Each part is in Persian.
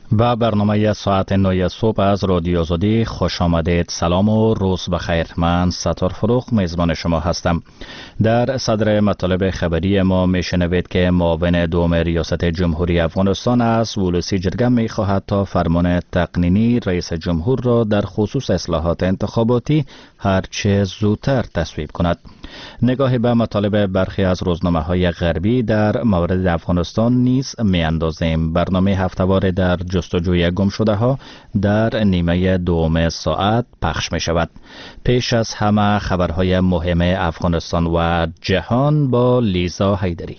به برنامه ساعت 9 صبح از رادیو آزادی خوش آمدید. سلام و روز بخیر. من ستار فروخ میزبان شما هستم. در صدر مطالب خبری ما میشنوید که معاون دوم ریاست جمهوری افغانستان از ولسی جرگه میخواهد تا فرمان تقنینی رئیس جمهور را در خصوص اصلاحات انتخاباتی هرچه زودتر تصویب کند. نگاهی به مطالب برخی از روزنامه‌های غربی در مورد افغانستان نیز می‌اندازیم. برنامه هفته‌وار در جستجوی گمشده‌ها در نیمه دوم ساعت پخش می‌شود. پیش از همه خبرهای مهم افغانستان و جهان با لیزا حیدری.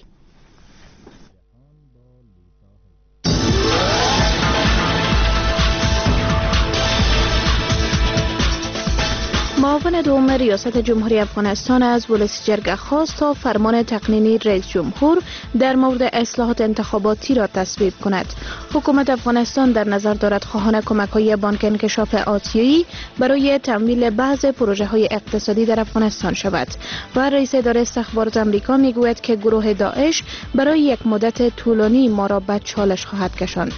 معاون دوم ریاست جمهوری افغانستان از ولسی جرگه خواست تا فرمان تقنینی رئیس جمهور در مورد اصلاحات انتخاباتی را تصویب کند. حکومت افغانستان در نظر دارد خواهان کمک‌های بانک انکشاف آسیایی برای تمویل بعض پروژه‌های اقتصادی در افغانستان شود و رئیس اداره استخبارات آمریکا میگوید که گروه داعش برای یک مدت طولانی ما را به چالش خواهد کشاند.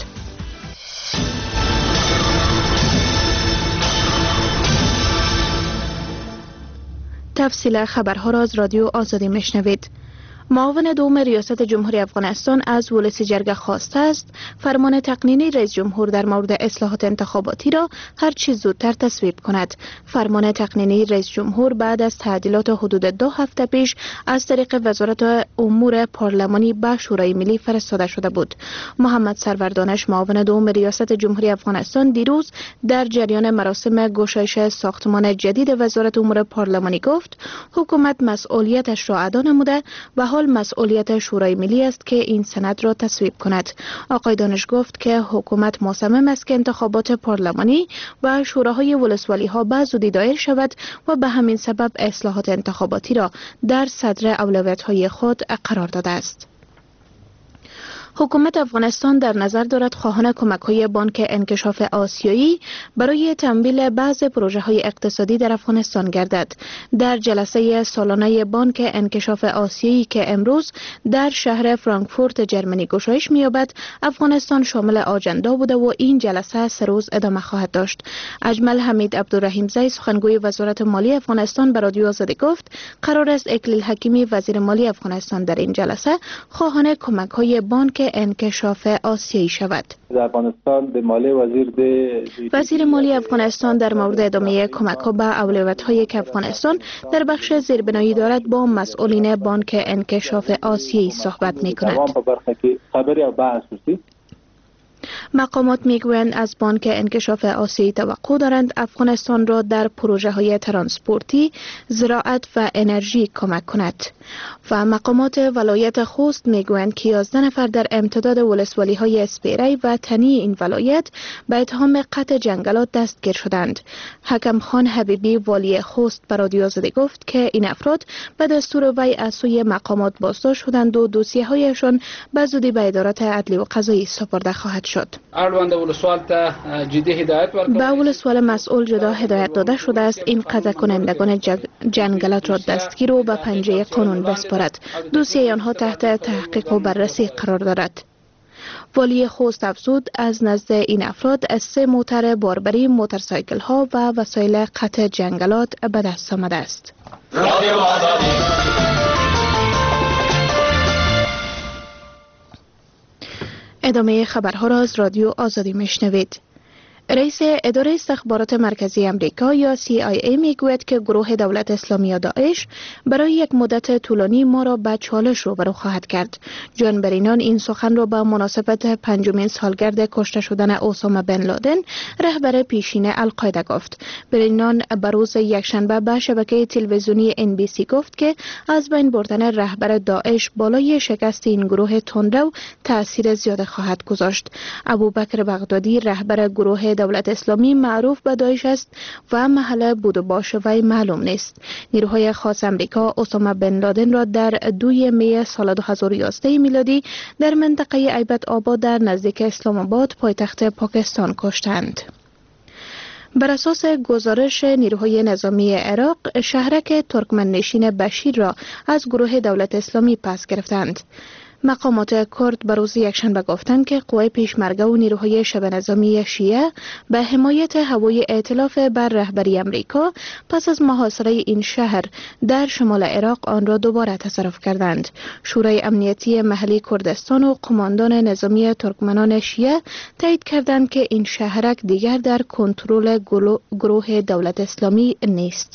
تفصیل خبرها را از رادیو آزادی میشنوید. معاون دوم ریاست جمهوری افغانستان از ولسی جرگه خواسته است فرمان تقنینی رئیس جمهور در مورد اصلاحات انتخاباتی را هر چه زودتر تصویب کند. فرمان تقنینی رئیس جمهور بعد از تعدیلات حدود 2 هفته پیش از طریق وزارت امور پارلمانی به شورای ملی فرستاده شده بود. محمد سرور دانش معاون دوم ریاست جمهوری افغانستان دیروز در جریان مراسم گشایش ساختمان جدید وزارت امور پارلمانی گفت حکومت مسئولیتش را ادا نموده و حال مسئولیت شورای ملی است که این سند را تصویب کند. آقای دانش گفت که حکومت مصمم است که انتخابات پارلمانی و شوراهای ولسوالی‌ها به زودی دایر شود و به همین سبب اصلاحات انتخاباتی را در صدر اولویت‌های خود قرار داده است. حکومت افغانستان در نظر دارد خواهان کمک‌های بانک انکشاف آسیایی برای تمویل بعض پروژه‌های اقتصادی در افغانستان گردد. در جلسه سالانه بانک انکشاف آسیایی که امروز در شهر فرانکفورت جرمنی گشایش می‌یابد، افغانستان شامل آجندا بوده و این جلسه 3 روز ادامه خواهد داشت. اجمل حمید عبدالرحیمزی سخنگوی وزارت مالی افغانستان به رادیو آزادی گفت قرار است اکلیل حکیمی وزیر مالی افغانستان در این جلسه خواهان کمک‌های بانک انکشاف آسیایی شود. وزیر مالی افغانستان در مورد ادامه کمک‌ها به اولویت‌های که افغانستان در بخش زیربنایی دارد با مسئولین بانک انکشاف آسیایی صحبت می‌کند. مقامات میگویند از بانک انکشاف آسیایی توقع دارند افغانستان را در پروژه‌های ترانسپورتی، زراعت و انرژی کمک کند. و مقامات ولایت خوست میگویند که 11 نفر در امتداد ولسوالی‌های اسپیری و تنی این ولایت به اتهام قطع جنگلات دستگیر شدند. حکم خان حبیبی والی خوست به رادیو آزادی گفت که این افراد به دستور وی از سوی مقامات بازداشت شدند و دوسیه‌هایشان به زودی به ادارات عدلی و قضایی سپرده خواهد شد. به ولسوال مسئول جدا هدایت داده شده است این قطع کنندگان جنگلات را دستگیر و به پنجه قانون بسپارد. دوسیه آنها تحت تحقیق و بررسی قرار دارد. والی خوست افزود از نزد این افراد از 3 موتر باربری، موتورسایکل ها و وسایل قطع جنگلات به دست آمده است. ادامه خبرها را از رادیو آزادی میشنوید. رئیس اداره استخبارات مرکزی امریکا یا CIA میگوید که گروه دولت اسلامی یا داعش برای یک مدت طولانی ما را به چالش روبرو خواهد کرد. جان برینان این سخن را به مناسبت 5مین سالگرد کشته شدن اسامه بن لادن رهبر پیشین القاعده گفت. برینان به روز یکشنبه به شبکه تلویزیونی NBC گفت که از بین بردن رهبر داعش بالای شکست این گروه تندرو تأثیر زیاد خواهد گذاشت. ابوبکر بغدادی رهبر گروه دولت اسلامی معروف به داعش است و محل بود و باش وی معلوم نیست. نیروهای خاص امریکا اسامه بن لادن را در 2 می سال 2011 میلادی در منطقه ایبت آباد در نزدیک اسلام آباد پایتخت پاکستان کشتند. بر اساس گزارش نیروهای نظامی عراق، شهرک ترکمن نشین بشیر را از گروه دولت اسلامی پس گرفتند. مقامات کرد به روز یکشنبه گفتند که قوای پیشمرگه و نیروهای شبه نظامی شیعه به حمایت هوای ائتلاف بر رهبری امریکا پس از محاصره این شهر در شمال عراق آن را دوباره تصرف کردند. شورای امنیتی محلی کردستان و قماندان نظامی ترکمنان شیعه تایید کردند که این شهرک دیگر در کنترل گروه دولت اسلامی نیست.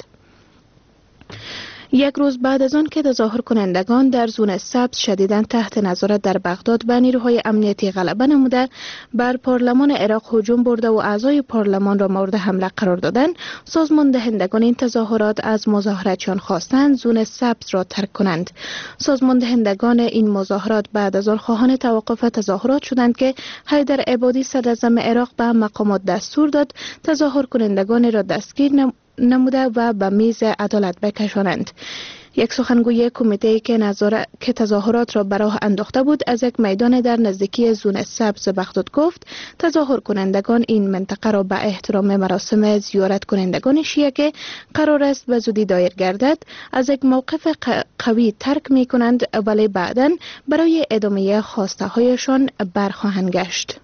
یک روز بعد از آن که تظاهر کنندگان در زون سبز شدیداً تحت نظارت در بغداد به نیروهای امنیتی غلبه نموده بر پارلمان عراق هجوم برده و اعضای پارلمان را مورد حمله قرار دادند، سازمان دهندگان این تظاهرات از مظاهراتچیان خواستند زون سبز را ترک کنند. سازمان دهندگان این مظاهرات بعد از آن خواهان توقف تظاهرات شدند که حیدر عبادی صدراعظم عراق به مقامات دستور داد تظاهر کنندگان را دستگیر نموده و به میز عدالت بکشانند. یک سخنگوی کمیته که تظاهرات را به راه انداخته بود از یک میدان در نزدیکی زون سبز بغداد گفت تظاهر کنندگان این منطقه را به احترام مراسم زیارت کنندگان شیعه که قرار است به زودی دایر گردد از یک موقف قوی ترک می کنند، ولی بعداً برای ادامه خواسته هایشان برخواهند گشت.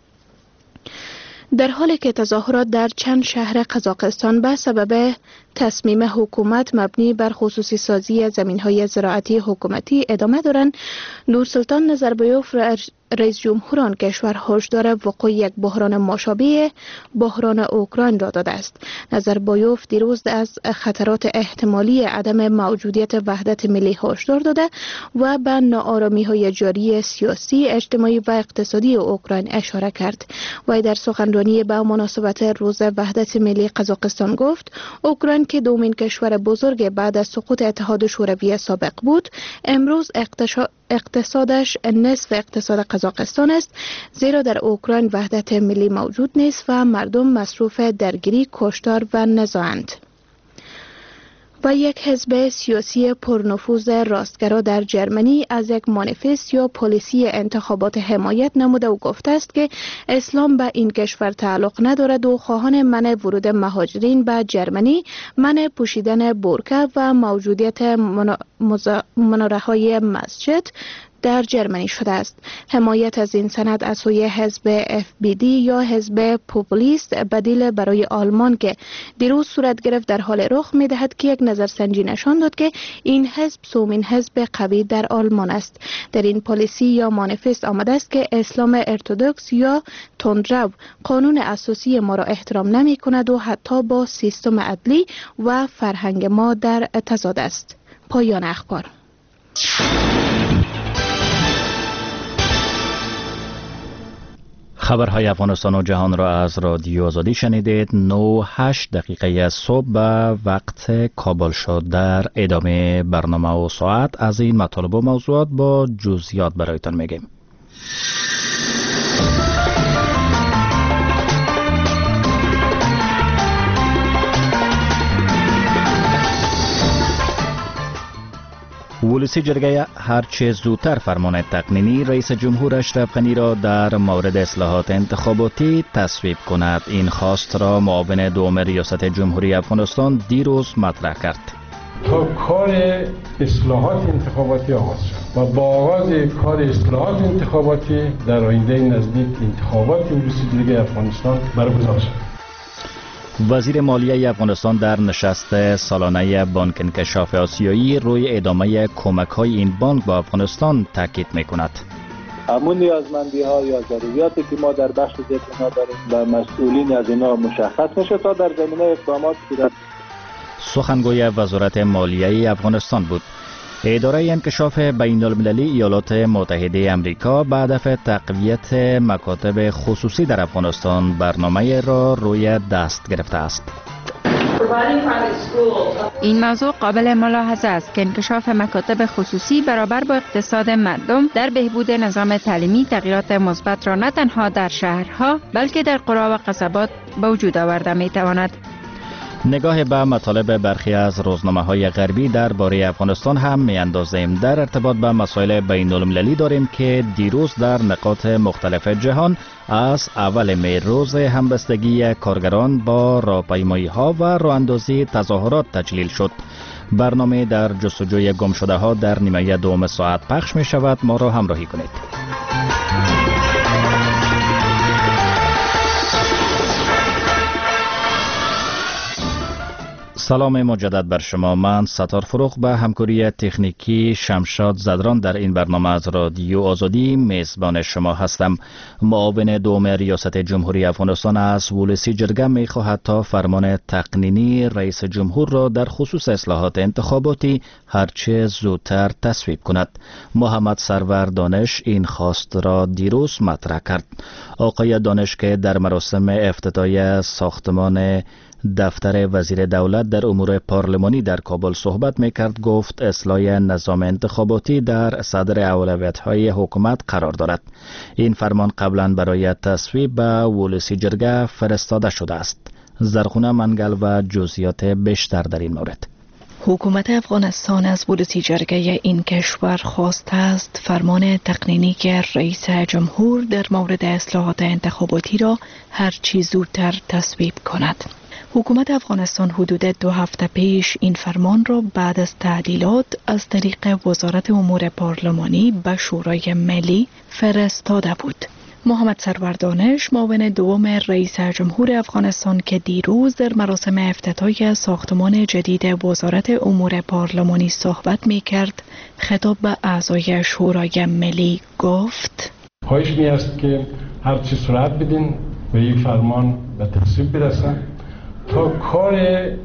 در حالی که تظاهرات در چند شهر قزاقستان به سبب تصمیم حکومت مبنی بر خصوصی سازی زمین‌های زراعتی حکومتی ادامه دارند، نورسلطان نظربایوف رئیس جمهور آن کشور هشدار وقوع یک بحران مشابه بحران اوکراین را داده است. نظربایوف دیروز از خطرات احتمالی عدم موجودیت وحدت ملی هشدار داده و به ناآرامی‌های جاری سیاسی، اجتماعی و اقتصادی اوکراین اشاره کرد. وی در سخنرانی به مناسبت روز وحدت ملی قزاقستان گفت اوکراین که دومین کشور بزرگ بعد از سقوط اتحاد شوروی سابق بود، امروز اقتصادش نصف اقتصاد قزاقستان است، زیرا در اوکراین وحدت ملی موجود نیست و مردم مصروف درگیری، کشتار و نزاعند. و یک حزب سیاسی پرنفوذ راستگرا در جرمنی از یک مانیفست یا پالیسی انتخابات حمایت نموده و گفته است که اسلام به این کشور تعلق ندارد و خواهان منع ورود مهاجرین به جرمنی، منع پوشیدن برقع و موجودیت مناره‌های مسجد در جرمنی شده است. حمایت از این سند از سوی حزب FPD یا حزب پوپولیست بدیل برای آلمان که دیروز صورت گرفت در حال رخ می دهد که یک نظرسنجی نشان داد که این حزب سومین حزب قوی در آلمان است. در این پالیسی یا مانیفست آمده است که اسلام ارتدوکس یا تندرو قانون اساسی ما را احترام نمی کند و حتی با سیستم عدلی و فرهنگ ما در تضاد است. پایان اخبار. خبرهای افغانستان و جهان را از رادیو آزادی شنیدید. 9:08 دقیقه صبح به وقت کابل شد. در ادامه برنامه و ساعت از این مطالب و موضوعات با جزئیات برایتان میگیم. ولسی جرگه هرچه زودتر فرمان تقنینی رئیس جمهور اشرف غنی را در مورد اصلاحات انتخاباتی تصویب کند. این خواست را معاون دوم ریاست جمهوری افغانستان دیروز مطرح کرد. تا کار اصلاحات انتخاباتی آغاز شد و با آغاز کار اصلاحات انتخاباتی در آینده نزدیک انتخابات ولسی جرگه افغانستان برگزار شد. وزیر مالیه افغانستان در نشست سالانه بانک انکشاف آسیایی روی ادامه کمک‌های این بانک با افغانستان تاکید می‌کند. همون نیازمندی ها یا ضروریاتی که ما در بخش زیتونا داریم و مسئولین از اینا مشخص میشه تا در زمینه اقدامات صورت. سخنگوی وزارت مالیه افغانستان بود. اداره انکشاف بین المللی ایالات متحده امریکا به هدف تقویت مکاتب خصوصی در افغانستان برنامه را روی دست گرفته است. این موضوع قابل ملاحظه است که انکشاف مکاتب خصوصی برابر با اقتصاد مردم در بهبود نظام تعلیمی تغییرات مثبت را نه تنها در شهرها بلکه در قرى و قصبات به وجود آورده می تواند. نگاه به مطالب برخی از روزنامه‌های غربی درباره افغانستان هم می‌اندازیم. در ارتباط به مسائل بین‌المللی داریم که دیروز در نقاط مختلف جهان از اول می روز همبستگی کارگران با راهپیمایی‌ها و راه‌اندازی تظاهرات تجلیل شد. برنامه در جستجوی گمشده‌ها در نیمه دوم ساعت پخش می‌شود. ما را همراهی کنید. سلام مجدد بر شما. من ستار فروغ به همکاری تکنیکی شمشاد زدران در این برنامه از رادیو آزادی میزبان شما هستم. معاون دوم ریاست جمهوری افغانستان از ولسی جرگه می خواهد تا فرمان تقنینی رئیس جمهور را در خصوص اصلاحات انتخاباتی هرچه زودتر تصویب کند. محمد سرور دانش این خواست را دیروز مطرح کرد. آقای دانش که در مراسم افتتاحیه ساختمان دفتر وزیر دولت در امور پارلمانی در کابل صحبت میکرد گفت اصلاح نظام انتخاباتی در صدر اولویت‌های حکومت قرار دارد. این فرمان قبلا برای تصویب به ولسی جرگه فرستاده شده است. زرخونه منگل و جزئیات بیشتر در این مورد. حکومت افغانستان از ولسی جرگه این کشور خواسته است فرمان تقنینی که رئیس جمهور در مورد اصلاحات انتخاباتی را هر چی زودتر تصویب کند. حکومت افغانستان حدود 2 هفته پیش این فرمان را بعد از تعدیلات از طریق وزارت امور پارلمانی به شورای ملی فرستاده بود. محمد سرور دانش معاون دوم رئیس جمهور افغانستان که دیروز در مراسم افتتاحیه ساختمان جدید وزارت امور پارلمانی صحبت می‌کرد، خطاب به اعضای شورای ملی گفت: خواهش می است که هر چی سرعت بدین به این فرمان به تصویب برسن تا کار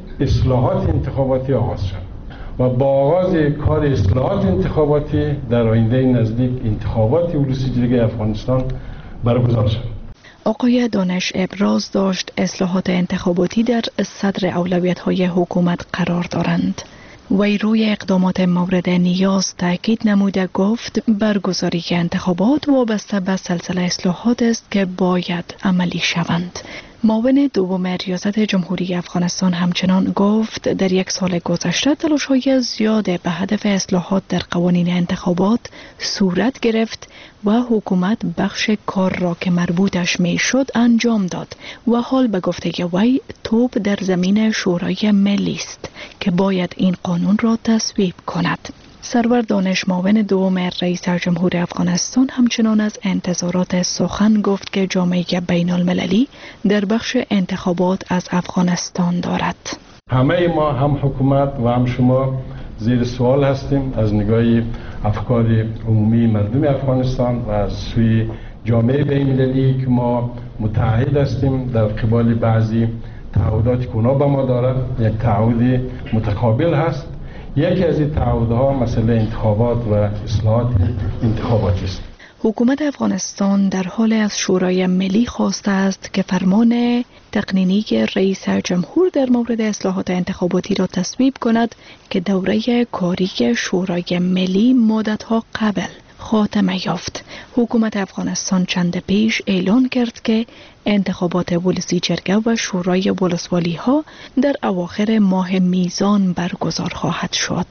اصلاحات انتخاباتی آغاز شد و با آغاز کار اصلاحات انتخاباتی در آینده نزدیک انتخابات ولسی جرگه افغانستان برگزار شد. آقای دانش ابراز داشت اصلاحات انتخاباتی در صدر اولویت‌های حکومت قرار دارند. وی روی اقدامات مورد نیاز تاکید نموده گفت برگزاری انتخابات وابسته به سلسله اصلاحات است که باید عملی شوند. معاون دوم ریاست جمهوری افغانستان همچنان گفت در 1 سال گذشته تلاش‌های زیاد به هدف اصلاحات در قوانین انتخابات صورت گرفت و حکومت بخش کار را که مربوطش میشد انجام داد و حال به گفته وی توپ در زمین شورای ملی است که باید این قانون را تصویب کند. سرور دانش معاون دوم رئیس جمهور افغانستان همچنان از انتظارات سخن گفت که جامعه بین المللی در بخش انتخابات از افغانستان دارد. همه ما هم حکومت و هم شما زیر سوال هستیم از نگاه افکار عمومی مردم افغانستان و از سوی جامعه بین المللی که ما متعهد هستیم در قبال بعضی تعهداتی که اونا به ما دارد. یک تعهد متقابل هست. یکی از این تعهدها مسئله انتخابات و اصلاحات انتخاباتی است. حکومت افغانستان در حال از شورای ملی خواسته است که فرمان تقنینی رئیس جمهور در مورد اصلاحات انتخاباتی را تصویب کند که دوره کاری شورای ملی مدت‌ها قبل خاتمه یافت. حکومت افغانستان چند پیش اعلان کرد که انتخابات ولسی جرگه و شورای ولسوالی ها در اواخر ماه میزان برگزار خواهد شد.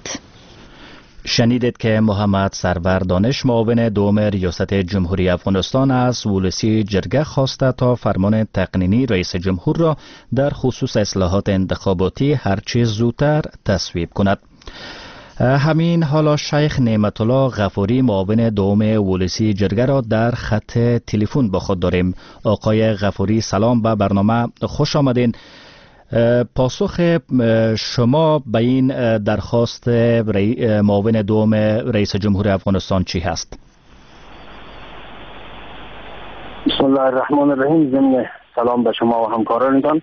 شنیدید که محمد سرور دانش معاون دوم ریاست جمهوری افغانستان از ولسی جرگه خواسته تا فرمان تقنینی رئیس جمهور را در خصوص اصلاحات انتخاباتی هرچه زودتر تصویب کند. همین حالا شیخ نعمت الله غفوری معاون دوم ولسی جرگه را در خط تلفن با خود داریم. آقای غفوری سلام به برنامه، خوش آمدین. پاسخ شما به این درخواست معاون دوم رئیس جمهور افغانستان چی هست؟ بسم الله الرحمن الرحیم. ضمن سلام به شما و همکارانتان.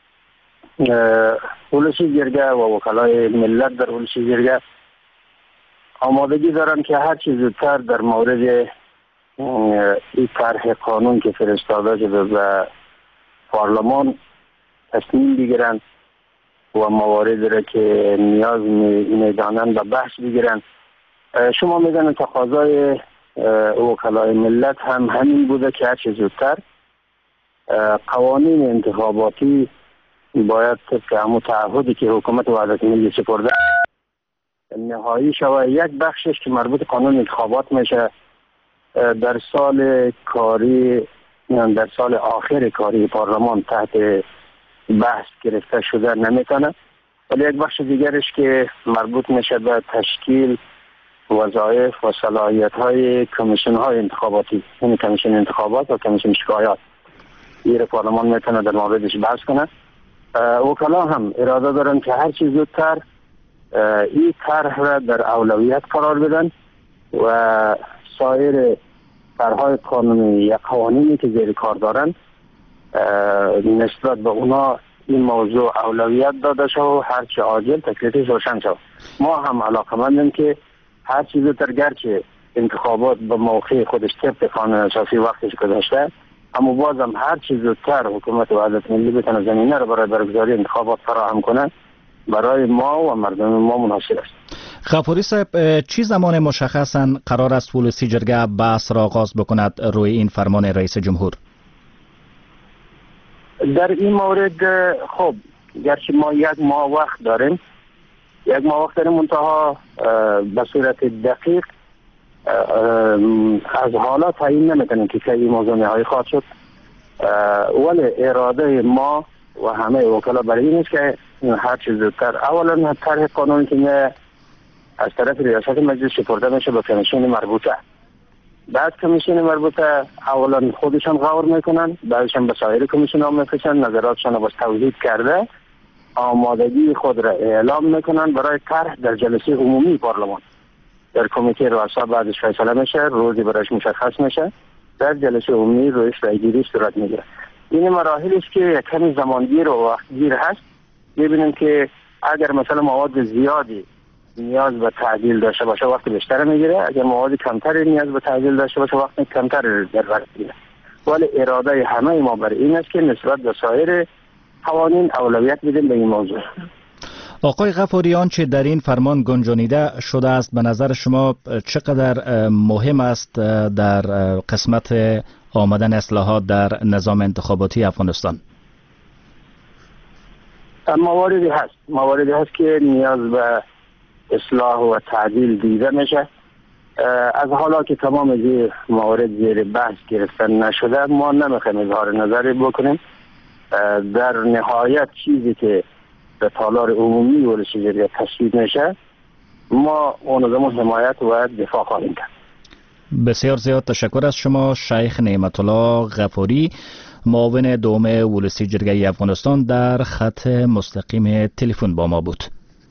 ولسی جرگه و وکلای ملت در ولسی جرگه آمادگی دارم که هر چیز زودتر در مورد این طرح قانون که فرستاده شده به پارلمان تصمیم بگیرند و مواردی را که نیاز میدانند به بحث بگیرند. شما میدانید تقاضای وکلای ملت هم همین بوده که هر چیز زودتر قوانین انتخاباتی باید طبق همون تعهدی که حکومت وحدت ملی سپرده نهایی شود. یک بخشش که مربوط قانون انتخابات میشه در سال کاری، در سال آخر کاری پارلمان تحت بحث گرفته شده نمیتونه، ولی یک بخش دیگرش که مربوط میشه به تشکیل وظایف و صلاحیت های کمیسیون های انتخاباتی، یعنی کمیسیون انتخابات و کمیسیون شکایات، این پارلمان میتونه در موردش بحث کنه. وکلا هم اراده دارن که هر چیز زودتر این طرح را در اولویت قرار بدن و سایر طرح‌های قانونی یا قوانینی که زیر کار دارن نسبت به اونا این موضوع اولویت داده شد و هرچه عاجل تکلیفش روشن شد. ما هم علاقه‌مندیم که هر چیز زودتر، گرچه انتخابات به موقع خودش طبق قانون اساسی وقتش گذاشته، اما بازم هر چیز زودتر حکومت وحدت ملی بتونه زمینه رو برای برگزاری انتخابات فراهم کنه برای ما و مردم ما مناسب است. غفوری صاحب، چی زمان مشخصاً قرار است ولسی جرگه بحث را آغاز بکند روی این فرمان رئیس جمهور؟ در این مورد خب گرچه ما یک ماه وقت داریم، منتها به صورت دقیق از حالا تعیین نمیکنیم که این موضوع نهایی خواهد شد، ولی اراده ما و همه وکلا برای این است که هر چیز زودتر اولا طرح قانونی که از طرف ریاست مجلس سپرده میشه به کمیسیون مربوطه، بعد کمیسیون مربوطه اولا خودشان غور میکنن، بعدشان به سایر کمیسیون ها میفرستن، نظراتشان رو باز توضیح کرده آمادگی خود را اعلام میکنن برای طرح در جلسه عمومی پارلمان. در کمیته رؤسا بعدش فیصله میشه، روزی برایش مشخص میشه، در جلسه عمومی رویش رایگیری صورت میگیره. این مراحلی است که کمی زمانگیر و وقتگیر هست. ببینیم که اگر مثلا مواد زیادی نیاز به تعدیل داشته باشه وقت بیشتر میگیره، اگر مواد کمتری نیاز به تعدیل داشته باشه وقت کمتر در بر میگیره. ولی اراده همه ما بر این است که نسبت به سایر قوانین اولویت بدیم به این موضوع. آقای غفوری، آنچه در این فرمان گنجانیده شده است به نظر شما چقدر مهم است در قسمت آمدن اصلاحات در نظام انتخاباتی افغانستان؟ مواردی هست که نیاز به اصلاح و تعدیل دیده میشه. از حالا که تمام از موارد زیر بحث گرفتن نشده، ما نمیخوایم اظهار نظری بکنیم. در نهایت چیزی که به تالار عمومی ولسی جرگه تصویب میشه، ما اون زمان حمایت و دفاع خواهیم کرد. بسیار زیاد تشکر از شما شیخ نعمت الله غفوری، معاون دوم ولسی جرگه افغانستان، در خط مستقیم تلفن با ما بود.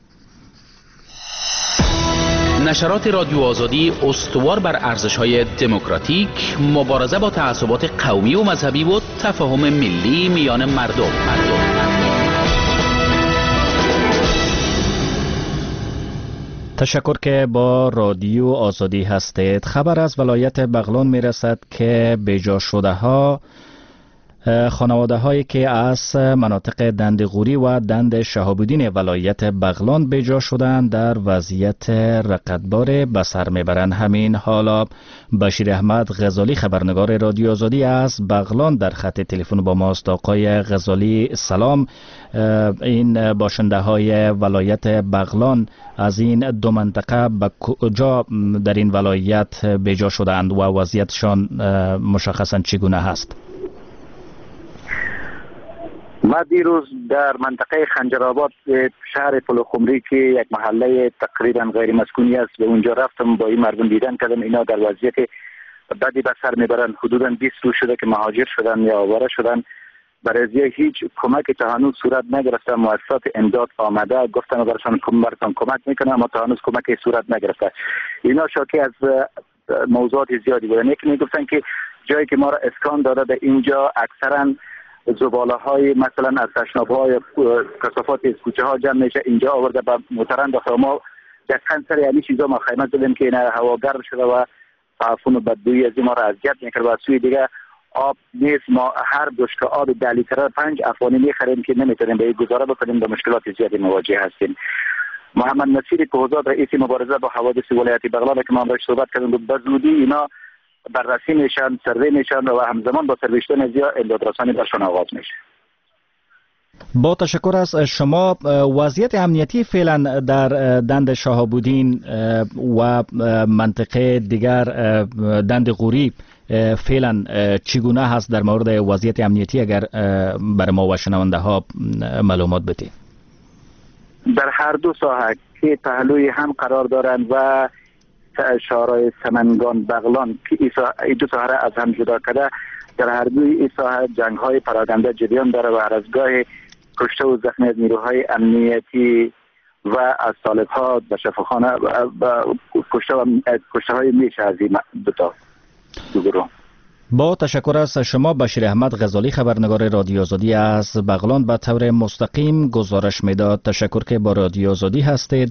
نشرات رادیو آزادی استوار بر ارزش‌های دموکراتیک، مبارزه با تعصبات قومی و مذهبی و تفاهم ملی میان مردم. تشکر که با رادیو آزادی هستید. خبر از ولایت بغلان میرسد که بیجا شده ها خانواده هایی که از مناطق دندغوری و دند شهاب‌الدین ولایت بغلان بیجا شدند در وضعیت رقتبار به سر میبرند. همین حالا بشیر احمد غزالی خبرنگار رادیو آزادی از بغلان در خط تلفن با ماست. آقای غزالی سلام. این باشنده های ولایت بغلان از این دو منطقه به کجا در این ولایت بیجا شدند و وضعیتشان مشخصا چگونه هست؟ ما دیروز در منطقه خنجرآباد شهر پلوخمری که یک محله تقریبا غیر مسکونی است، به اونجا رفتم، با این مردم دیدن کردم اینا در وضعیت بدی به سر میبرن. حدودا 20 روز شده که مهاجر شدن یا آواره شدن. برای هیچ کمک تا هنوز صورت نگرفته. مؤسسات امداد آمده گفتن برشان کمک میکنه، اما تا هنوز کمک صورت نگرفته. اینا شاکی از موضوعات زیادی بودن. یکی میگفتن که جایی که ما را اسکان داده به اینجا اکثرا زباله های مثلا از تشناب های کثافات از کوچه ها جمع میشه، اینجا آورده به موتران داخل. ما دقیقاً سر یعنی چیزا ما خیمت زدیم که این هوا گرم شده و تعفن و بدبویی از ما را اذیت میکرد. و سوی دیگه آب نیست. ما هر بشکه آب 10 لیتر 5 افغانی میخریم که نمیتونیم به گزاره بکنیم، به مشکلات زیادی مواجه هستیم. محمد نصیر کوزاد رئیس مبارزه با حوادث ولایت بغلان که ما باهاش صحبت کردیم، به زودی اینا بررسی میشن، سروی میشن و همزمان با سرویشتن ازیا امدادرسانی برشان آغاز میشه. با تشکر از شما. وضعیت امنیتی فعلا در دند شهابودین و منطقه دیگر دند غوری فعلا چگونه هست؟ در مورد وضعیت امنیتی اگر بر ما و شنونده ها معلومات بدید. در هر دو ساحه که پهلوی هم قرار دارند و شهرهای سمنگان بغلان که این دو ساحه از هم جدا کرده، در هر دوی این ساحه جنگ های پراکنده جریان داره و هر از گاه کشته و زخمی از نیروهای امنیتی و از طالب ها به شفاخانه کشته های میشه از این دو گروه. با تشکر از شما. بشیر احمد غزالی، خبرنگار رادیو آزادی از بغلان، به طور مستقیم گزارش میداد. تشکر که با رادیو آزادی هستید.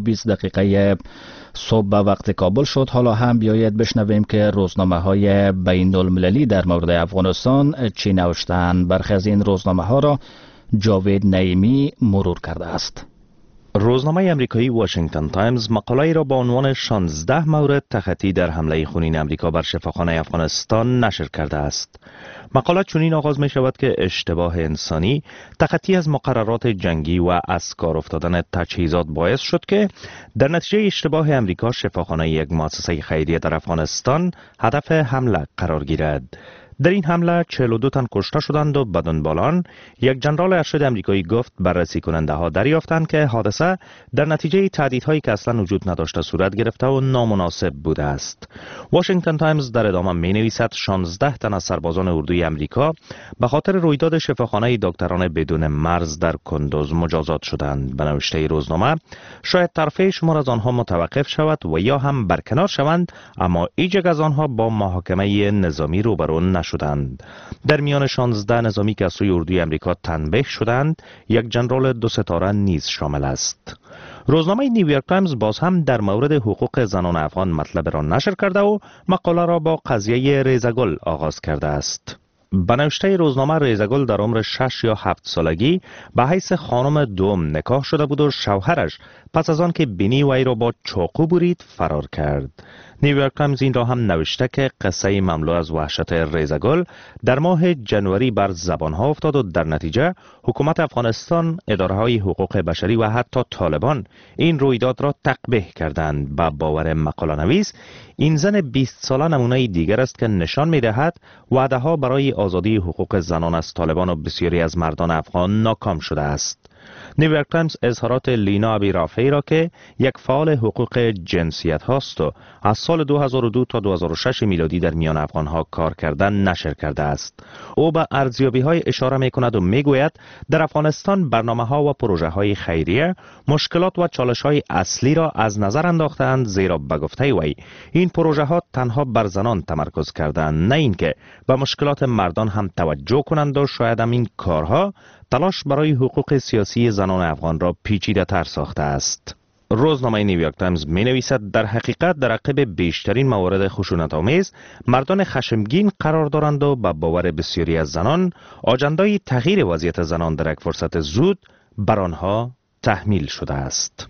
9:20 صبح به وقت کابل شد. حالا هم بیایید بشنویم که روزنامه های بین المللی در مورد افغانستان چی نوشتند. برخی از این روزنامه ها را جاوید نعیمی مرور کرده است. روزنامه امریکایی واشنگتن تایمز مقاله‌ای را با عنوان 16 مورد تخطی در حمله خونین امریکا بر شفاخانه افغانستان نشر کرده است. مقاله چنین آغاز می شود که اشتباه انسانی، تخطی از مقررات جنگی و از کار افتادن تجهیزات باعث شد که در نتیجه اشتباه امریکا شفاخانه یک مؤسسه خیریه در افغانستان هدف حمله قرار گیرد. در این حمله 42 تن کشته شدند و بدنبالان. یک جنرال ارشد امریکایی گفت بررسی کننده ها دریافتند که حادثه در نتیجه تهدیدهایی که اصلا وجود نداشته صورت گرفته و نامناسب بوده است. واشنگتن تایمز در ادامه می نویسد 16 تن از سربازان اردوی امریکا به خاطر رویداد شفاخانه دکتران بدون مرز در کندوز مجازات شدند. به نوشته روزنامه شاید طرفه شمار از آنها متوقف شود و یا هم برکنار شوند، اما هیچ یک از آنها با محاکمه نظامی روبرو نشدند. در میان 16 نظامی که از سوی اردوی امریکا تنبیه شدند، یک جنرال 2 ستاره نیز شامل است. روزنامه نیویورک تایمز باز هم در مورد حقوق زنان افغان مطلب را نشر کرده و مقاله را با قضیه ریزگل آغاز کرده است. به نوشته روزنامه ریزگل در عمر 6 یا 7 سالگی به حیث خانم دوم نکاح شده بود و شوهرش پس از آن که بینی وی را با چاقو برید فرار کرد. نیویورک تایمز این را هم نوشته که قصه مملو از وحشت ریزگل در ماه جنوری بر زبانها افتاد و در نتیجه حکومت افغانستان، اداره‌های حقوق بشری و حتی طالبان این رویداد را تقبیح کردند. با باور مقاله نویس، این زن 20 ساله نمونه دیگر است که نشان می‌دهد وعده‌ها برای آزادی حقوق زنان از طالبان و بسیاری از مردان افغان ناکام شده است. نیویورک تایمز اظهارات لینا ابیرافعی را که یک فعال حقوق جنسیت هاست و از سال 2002 تا 2006 میلادی در میان افغان ها کار کردن نشر کرده است. او به ارزیابی های اشاره می کند و می گوید در افغانستان برنامه ها و پروژه های خیریه مشکلات و چالش های اصلی را از نظر انداختند، زیرا به گفته وی این پروژه ها تنها بر زنان تمرکز کردند، نه اینکه به مشکلات مردان هم توجه کنند و شاید هم این کارها تلاش برای حقوق سیاسی زنان افغان را پیچیده تر ساخته است. روزنامه نیویورک تایمز می نویسد در حقیقت در عقب بیشترین موارد خشونت آمیز مردان خشمگین قرار دارند و به باور بسیاری از زنان آجندای تغییر وضعیت زنان در یک فرصت زود بر آنها تحمیل شده است.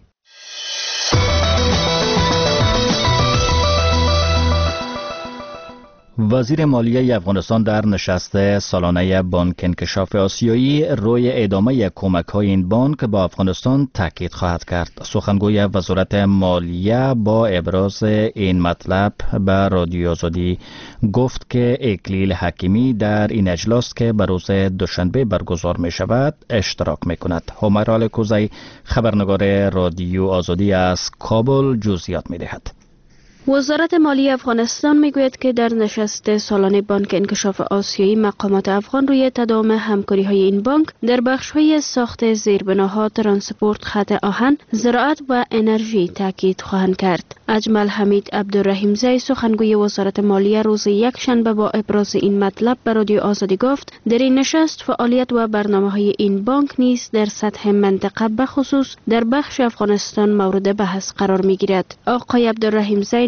وزیر مالیه افغانستان در نشست سالانه بانک انکشاف آسیایی روی ادامه کمک‌های این بانک با افغانستان تاکید خواهد کرد. سخنگوی وزارت مالیه با ابراز این مطلب به رادیو آزادی گفت که اکلیل حکیمی در این اجلاس که به روز دوشنبه برگزار می شود اشتراک می کند. همایرال کوزی، خبرنگار رادیو آزادی از کابل، جزئیات می دهد. وزارت مالیه افغانستان میگوید که در نشست سالانه بانک انکشاف آسیایی مقامات افغان روی تداوم همکاری های این بانک در بخش های ساخت زیربناها، ترانسپورت، خط آهن، زراعت و انرژی تاکید خواهند کرد. اجمل حمید عبدالرحیمزی، سخنگوی وزارت مالیه، روز یک شنبه با ابراز این مطلب به رادیو آزادی گفت در این نشست فعالیت و برنامه های این بانک نیز در سطح منطقه بخصوص در بخش افغانستان مورد بحث قرار می گیرد. آقای عبدالرحیمزی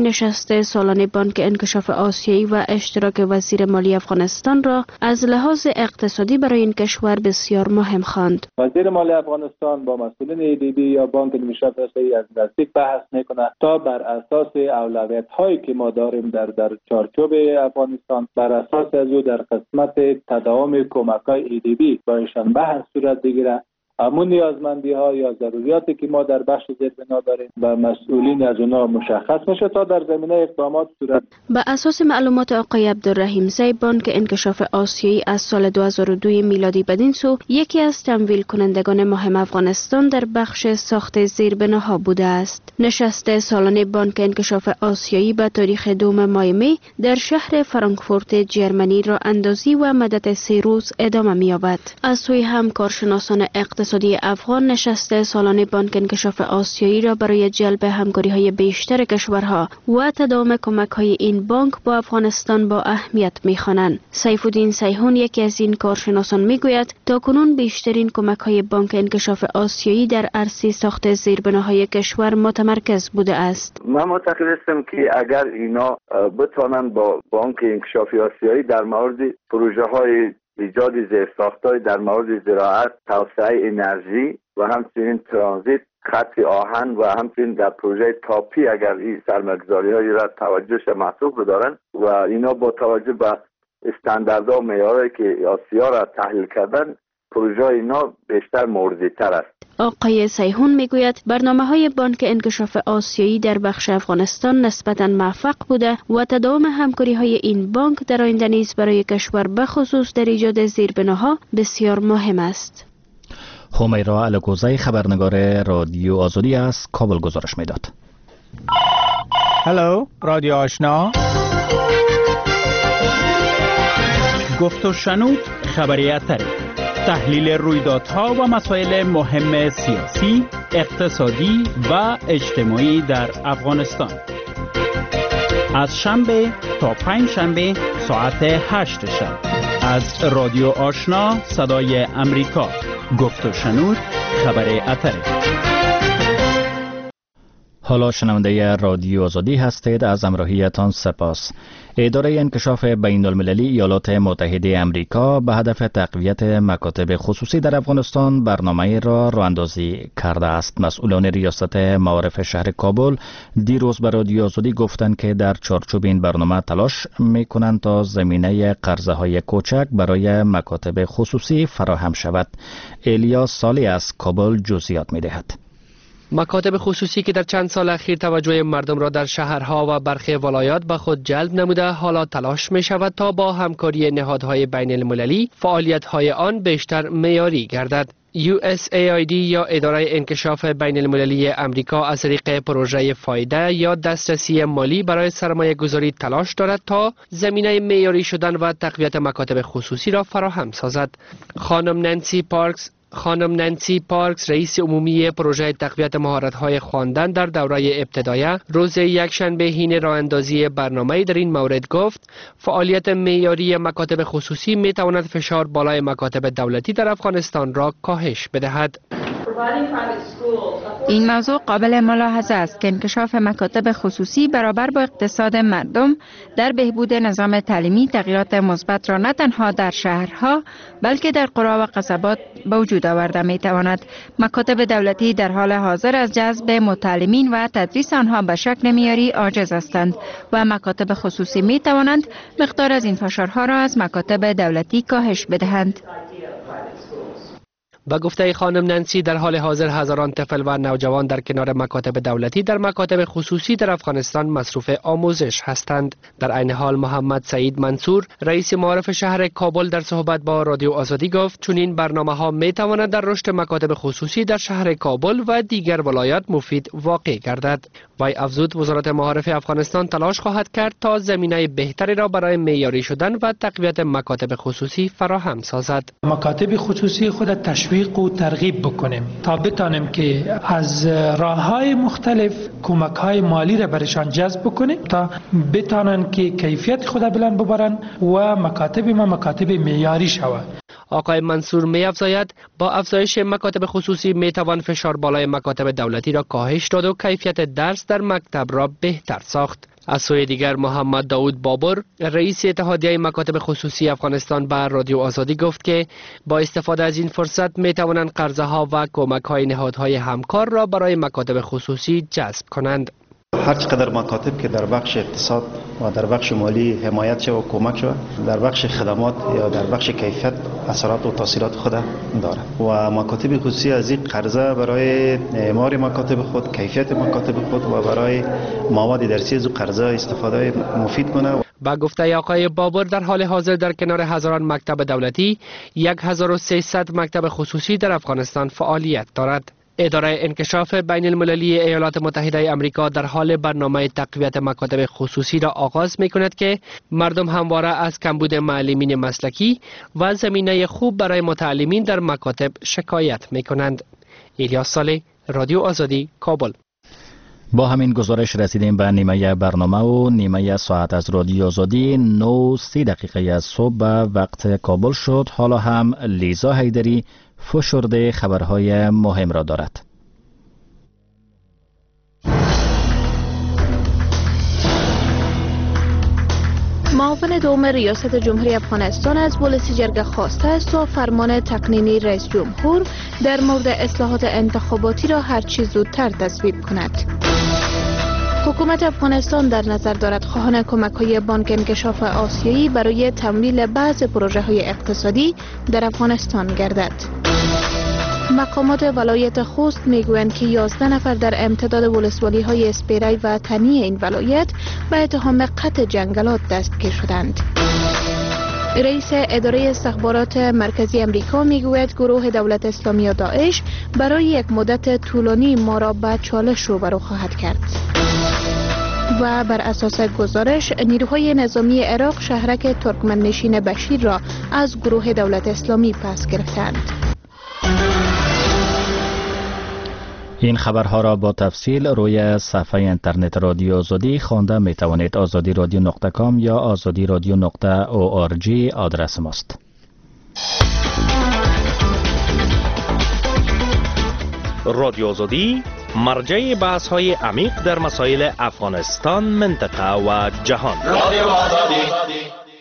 نشست سالانه بانک انکشاف آسیایی و اشتراک وزیر مالی افغانستان را از لحاظ اقتصادی برای این کشور بسیار مهم خواند. وزیر مالی افغانستان با مسئولین ADB یا بانک انکشاف آسیایی از نزدیک بحث میکنه تا بر اساس اولویت هایی که ما داریم در چارچوب افغانستان، بر اساس از او در قسمت تداوم کمک های ADB با ایشان بحث صورت بگیره. همون نیازمندی ها یا ضروریاتی که ما در بخش زیربنا داریم و مسئولین از اونا مشخص میشه تا در زمینه اقدامات صورت. به اساس معلومات آقای عبدالرحیم زی، بانک انکشاف آسیایی از سال 2002 میلادی بدین سو یکی از تمویل کنندگان مهم افغانستان در بخش ساخت زیربناها بوده است. نشست سالانه بانک انکشاف آسیایی به تاریخ 2 ماه می در شهر فرانکفورت جرمنی را اندازی و مدت 3 روز ادامه می‌یابد. از سوی هم کارشناسان اقتصادی افغان نشست سالانه بانک انکشاف آسیایی را برای جلب همکاری‌های بیشتر کشورها و تداوم کمک‌های این بانک با افغانستان با اهمیت می‌خوانند. سیف الدین سیحون یکی از این کارشناسان می‌گوید تاکنون بیشترین کمک‌های بانک انکشاف آسیایی در عرصه ساخت زیربناهای کشور متمرکز بوده است. من معتقد هستم که اگر اینا بتوانند با بانک انکشاف آسیایی در مورد پروژه‌های ایجاد زیرساخت‌های در مورد زراعت، توسعه انرژی و همچنین ترانزیت، خط آهن و همچنین در پروژه تاپی اگر این سرمایه‌گذاری‌هایی را توجهش محسوب بدارن و اینا با توجه به استانداردها و معیارهایی که آسیا را تحلیل کردن، پروژه اینا بیشتر موردی‌تر است. آقای سیحون میگوید برنامه‌های بانک انکشاف آسیایی در بخش افغانستان نسبتاً موفق بوده و تداوم همکاری‌های این بانک در آینده نیز برای کشور بخصوص در ایجاد زیربناها بسیار مهم است. همیرا الگوزی خبرنگار رادیو آزادی از کابل گزارش میداد. هلو رادیو آشنا، گفت و شنود خبریت‌تری، تحلیل رویدادها و مسائل مهم سیاسی، اقتصادی و اجتماعی در افغانستان. از شنبه تا پنج شنبه ساعت 8 شب از رادیو آشنا صدای امریکا. گفت و شنود خبر اتره. حالا شنونده رادیو آزادی هستید. از همراهیتان سپاس. اداره انکشاف بین المللی ایالات متحده امریکا به هدف تقویت مکاتب خصوصی در افغانستان برنامه را راه‌اندازی کرده است. مسئولان ریاست معارف شهر کابل دیروز به رادیو آزادی گفتند که در چارچوب این برنامه تلاش می‌کنند تا زمینه قرضه‌های کوچک برای مکاتب خصوصی فراهم شود. الیاس سالی از کابل جزئیات می‌دهد. مکاتب خصوصی که در چند سال اخیر توجه مردم را در شهرها و برخی ولایات به خود جلب نموده، حالا تلاش می شود تا با همکاری نهادهای بین المللی فعالیت‌های آن بیشتر معیاری گردد. USAID یا اداره انکشاف بین المللی امریکا از طریق پروژه فایده یا دسترسی مالی برای سرمایه گذاری تلاش دارد تا زمینه معیاری شدن و تقویت مکاتب خصوصی را فراهم سازد. خانم نانسی پارکس رئیس عمومی پروژه تقویت مهارت‌های خواندن در دوره ابتدایی روز یکشنبه حین راه‌اندازی برنامه در این مورد گفت فعالیت معیاری مکاتب خصوصی می‌تواند فشار بالای مکاتب دولتی در افغانستان را کاهش بدهد. این موضوع قابل ملاحظه است که انکشاف مکاتب خصوصی برابر با اقتصاد مردم در بهبود نظام تعلیمی تغییرات مثبت را نه تنها در شهرها بلکه در قرا و قصبات به وجود آورده می تواند. مکاتب دولتی در حال حاضر از جذب متعلمین و تدریس آنها به شکل معیاری عاجز هستند و مکاتب خصوصی می توانند مقدار از این فشارها را از مکاتب دولتی کاهش بدهند. با گفته خانم نانسی در حال حاضر هزاران طفل و نوجوان در کنار مکاتب دولتی در مکاتب خصوصی در افغانستان مصروف آموزش هستند. در عین حال محمد سعید منصور رئیس معارف شهر کابل در صحبت با رادیو آزادی گفت چون این برنامه‌ها می‌تواند در رشد مکاتب خصوصی در شهر کابل و دیگر ولایات مفید واقع گردد. وی افزود وزارت معارف افغانستان تلاش خواهد کرد تا زمینه بهتری را برای معیاری شدن و تقویت مکاتب خصوصی فراهم سازد. مکاتب خصوصی خود تشویق و ترغیب بکنیم تا بتانیم که از راه‌های مختلف کمک‌های مالی را برشان جذب بکنیم تا بتانن که کیفیت خود بلند ببرن و مکاتب ما مکاتب معیاری شود. آقای منصور می افزاید با افزایش مکاتب خصوصی می توان فشار بالای مکاتب دولتی را کاهش داد و کیفیت درس در مکتب را بهتر ساخت. از سوی دیگر محمد داود بابر رئیس اتحادیه مکاتب خصوصی افغانستان به رادیو آزادی گفت که با استفاده از این فرصت می توانند قرضه ها و کمک های نهادهای همکار را برای مکاتب خصوصی جذب کنند. هر چقدر مکاتب که در بخش اقتصاد و در بخش مالی حمایت شود و کمک شود، در بخش خدمات یا در بخش کیفیت اثرات و تاثیرات خود دارد و مکاتب خصوصی از این قرضه برای اعمار مکاتب خود، کیفیت مکاتب خود و برای مواد درسی از قرضه استفاده مفید کنه. با گفته آقای بابر در حال حاضر در کنار هزاران مکتب دولتی 1300 مکتب خصوصی در افغانستان فعالیت دارد. اداره انکشاف بین المللی ایالات متحده آمریکا در حال برنامه تقویت مکاتب خصوصی را آغاز می کند که مردم همواره از کمبود معلمین مسلکی و زمینه خوب برای متعلمین در مکاتب شکایت می کنند. الیاس صالح، رادیو آزادی، کابل. با همین گزارش رسیدیم به نیمه برنامه و نیمه ساعت از رادیو آزادی 9:30 از صبح به وقت کابل شد. حالا هم لیزا حیدری فشرده خبرهای مهم را دارد. معاون دوم ریاست جمهوری افغانستان از ولسی جرگه خواسته است تا فرمان تقنینی رئیس جمهور در مورد اصلاحات انتخاباتی را هرچی زودتر تصویب کند. حکومت افغانستان در نظر دارد خواهان کمک‌های بانک انکشاف آسیایی برای تمویل بعض پروژه‌های اقتصادی در افغانستان گردد. مقامات ولایت خوست میگویند که 11 نفر در امتداد ولسوالی‌های اسپیرای و تنی این ولایت به اتهام قطع جنگلات دستگیر شدند. رئیس اداره استخبارات مرکزی امریکا میگوید گروه دولت اسلامی یا داعش برای یک مدت طولانی ما را به چالش روبرو خواهد کرد. و بر اساس گزارش نیروهای نظامی عراق شهرک ترکمن نشین بشیر را از گروه دولت اسلامی پس گرفتند. این خبرها را با تفصیل روی صفحه اینترنت رادیو آزادی خوانده می توانید. azadiradio.com یا azadiradio.org آدرس ماست. رادیو آزادی مرجع بحث های عمیق در مسائل افغانستان، منطقه و جهان. رادیو آزادی.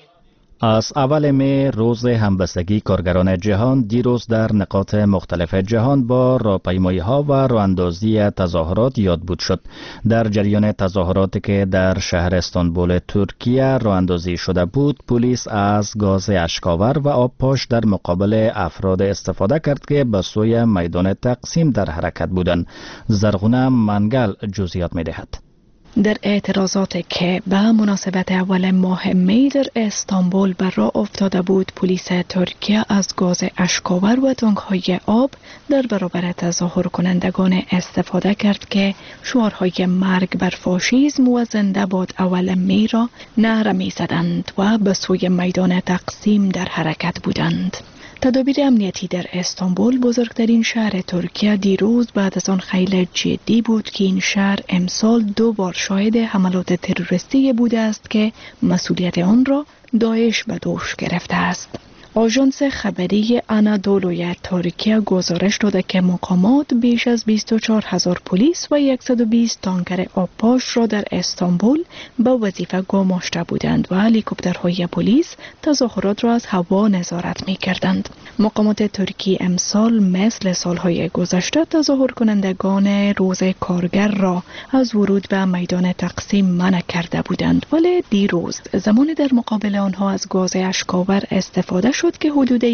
از اول می روز همبستگی کارگران جهان دیروز در نقاط مختلف جهان با راهپیمایی ها و راهاندازی تظاهرات یادبود شد. در جریان تظاهراتی که در شهر استانبول ترکیه راهاندازی شده بود، پلیس از گاز اشک‌آور و آب پاش در مقابل افراد استفاده کرد که به سوی میدان تقسیم در حرکت بودند. زرغونه منگل جزئیات می دهد. در اعتراضات که به مناسبت اول ماه می در استانبول بر راه افتاده بود، پلیس ترکیه از گاز اشک‌آور و تانک‌های آب در برابر تظاهر کنندگان استفاده کرد که شعارهای مرگ بر فاشیسم و زنده باد اول می را نعره می زدند و به سوی میدان تقسیم در حرکت بودند. تدابیر امنیتی در استانبول، بزرگترین شهر ترکیه، دیروز بعد از آن خیلی جدی بود که این شهر امسال 2 بار شاهد حملات تروریستی بوده است که مسئولیت آن را داعش به دوش گرفته است. آژانس خبری آنادولوی ترکیه گزارش داده که مقامات بیش از 24,000 پلیس و 120 تانکر آبپاش را در استانبول به وظیفه گماشته بودند و هلیکوپترهای پلیس تظاهرات را از هوا نظارت می کردند. مقامات ترکیه امسال مثل سالهای گذشته تظاهر کنندگان روز کارگر را از ورود به میدان تقسیم منع کرده بودند، ولی دیروز زمان در مقابل آنها از گاز اشک‌آور استفاده شد که حدود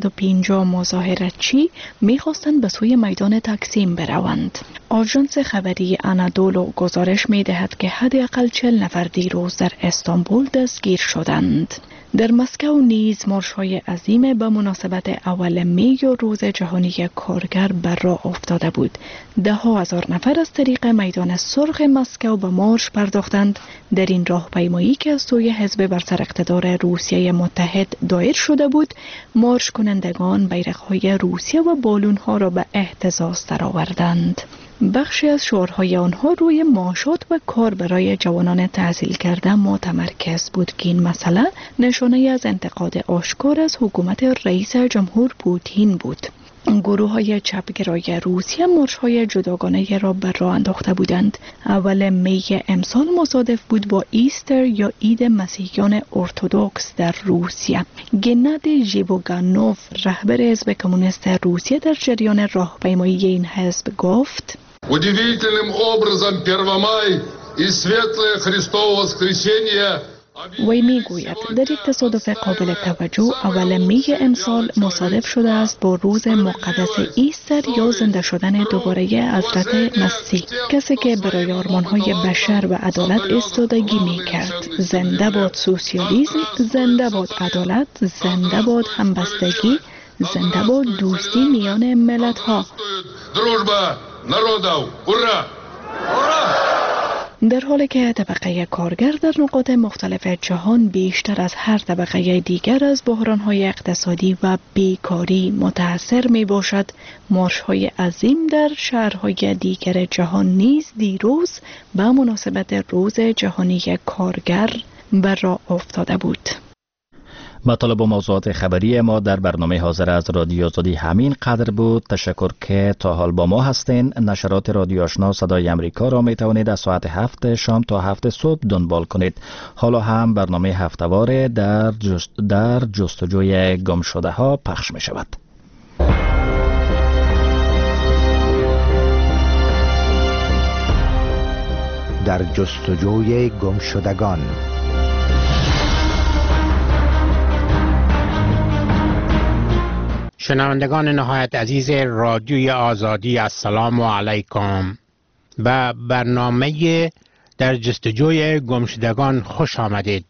150 مظاهرتچی می‌خواستند به سوی میدان تقسیم بروند. آژانس خبری آنادولو گزارش می‌دهد که حداقل 40 نفر دیروز در استانبول دستگیر شدند. در مسکو نیز مارش‌های عظیم به مناسبت اول می و روز جهانی کارگر بر راه افتاده بود. 10,000 نفر از طریق میدان سرخ مسکو به مارش پرداختند. در این راهپیمایی که از سوی حزب بر سر اقتدار روسیه متحد دایر شده بود، مارش کنندگان بیرق‌های روسیه و بالون‌ها را به اهتزاز درآوردند. بخشی از شعارهای آنها روی معاشات و کار برای جوانان تحصیل کرده متمرکز بود که این مسئله نشانه از انتقاد آشکار از حکومت رئیس جمهور پوتین بود. گروه های چپگرای روسیه مارش های جداگانه را بر راه انداخته بودند. اول می امسال مصادف بود با ایستر یا عید مسیحیان ارتدوکس در روسیه. گناد ژیوگانوف رهبر حزب کمونیست روسیه در جریان راهپیمایی این حزب گفت: Удивительным образом Первомай и светлое Христово воскресенье. وی می گوید در یک تصادف قابل توجه اول می امسال مصادف شده است با روز مقدس ایستر یا زنده شدن دوباره حضرت مسیح، کسی که برای آرمان‌های بشر و عدالت ایستادگی می کرد. زنده باد سوسیالیسم، زنده باد عدالت، زنده باد همبستگی، زنده باد دوستی میان ملت‌ها. در حالی که طبقه کارگر در نقاط مختلف جهان بیشتر از هر طبقه دیگر از بحران‌های اقتصادی و بیکاری متاثر می باشد، مارش‌های عظیم در شهرهای دیگر جهان نیز دیروز به مناسبت روز جهانی کارگر بر راه افتاده بود. مطالب و موضوعات خبری ما در برنامه حاضر از رادیو آزادی همین قدر بود. تشکر که تا حال با ما هستین. نشرات رادیو آشنا صدای امریکا را می توانید از ساعت 7 شام تا 7 صبح دنبال کنید. حالا هم برنامه هفته‌وار در جستجوی گم شده ها پخش می شود. در جستجوی گم شدگان. شنوندگان نهایت عزیز رادیوی آزادی، السلام علیکم. به برنامه در جستجوی گمشدگان خوش آمدید.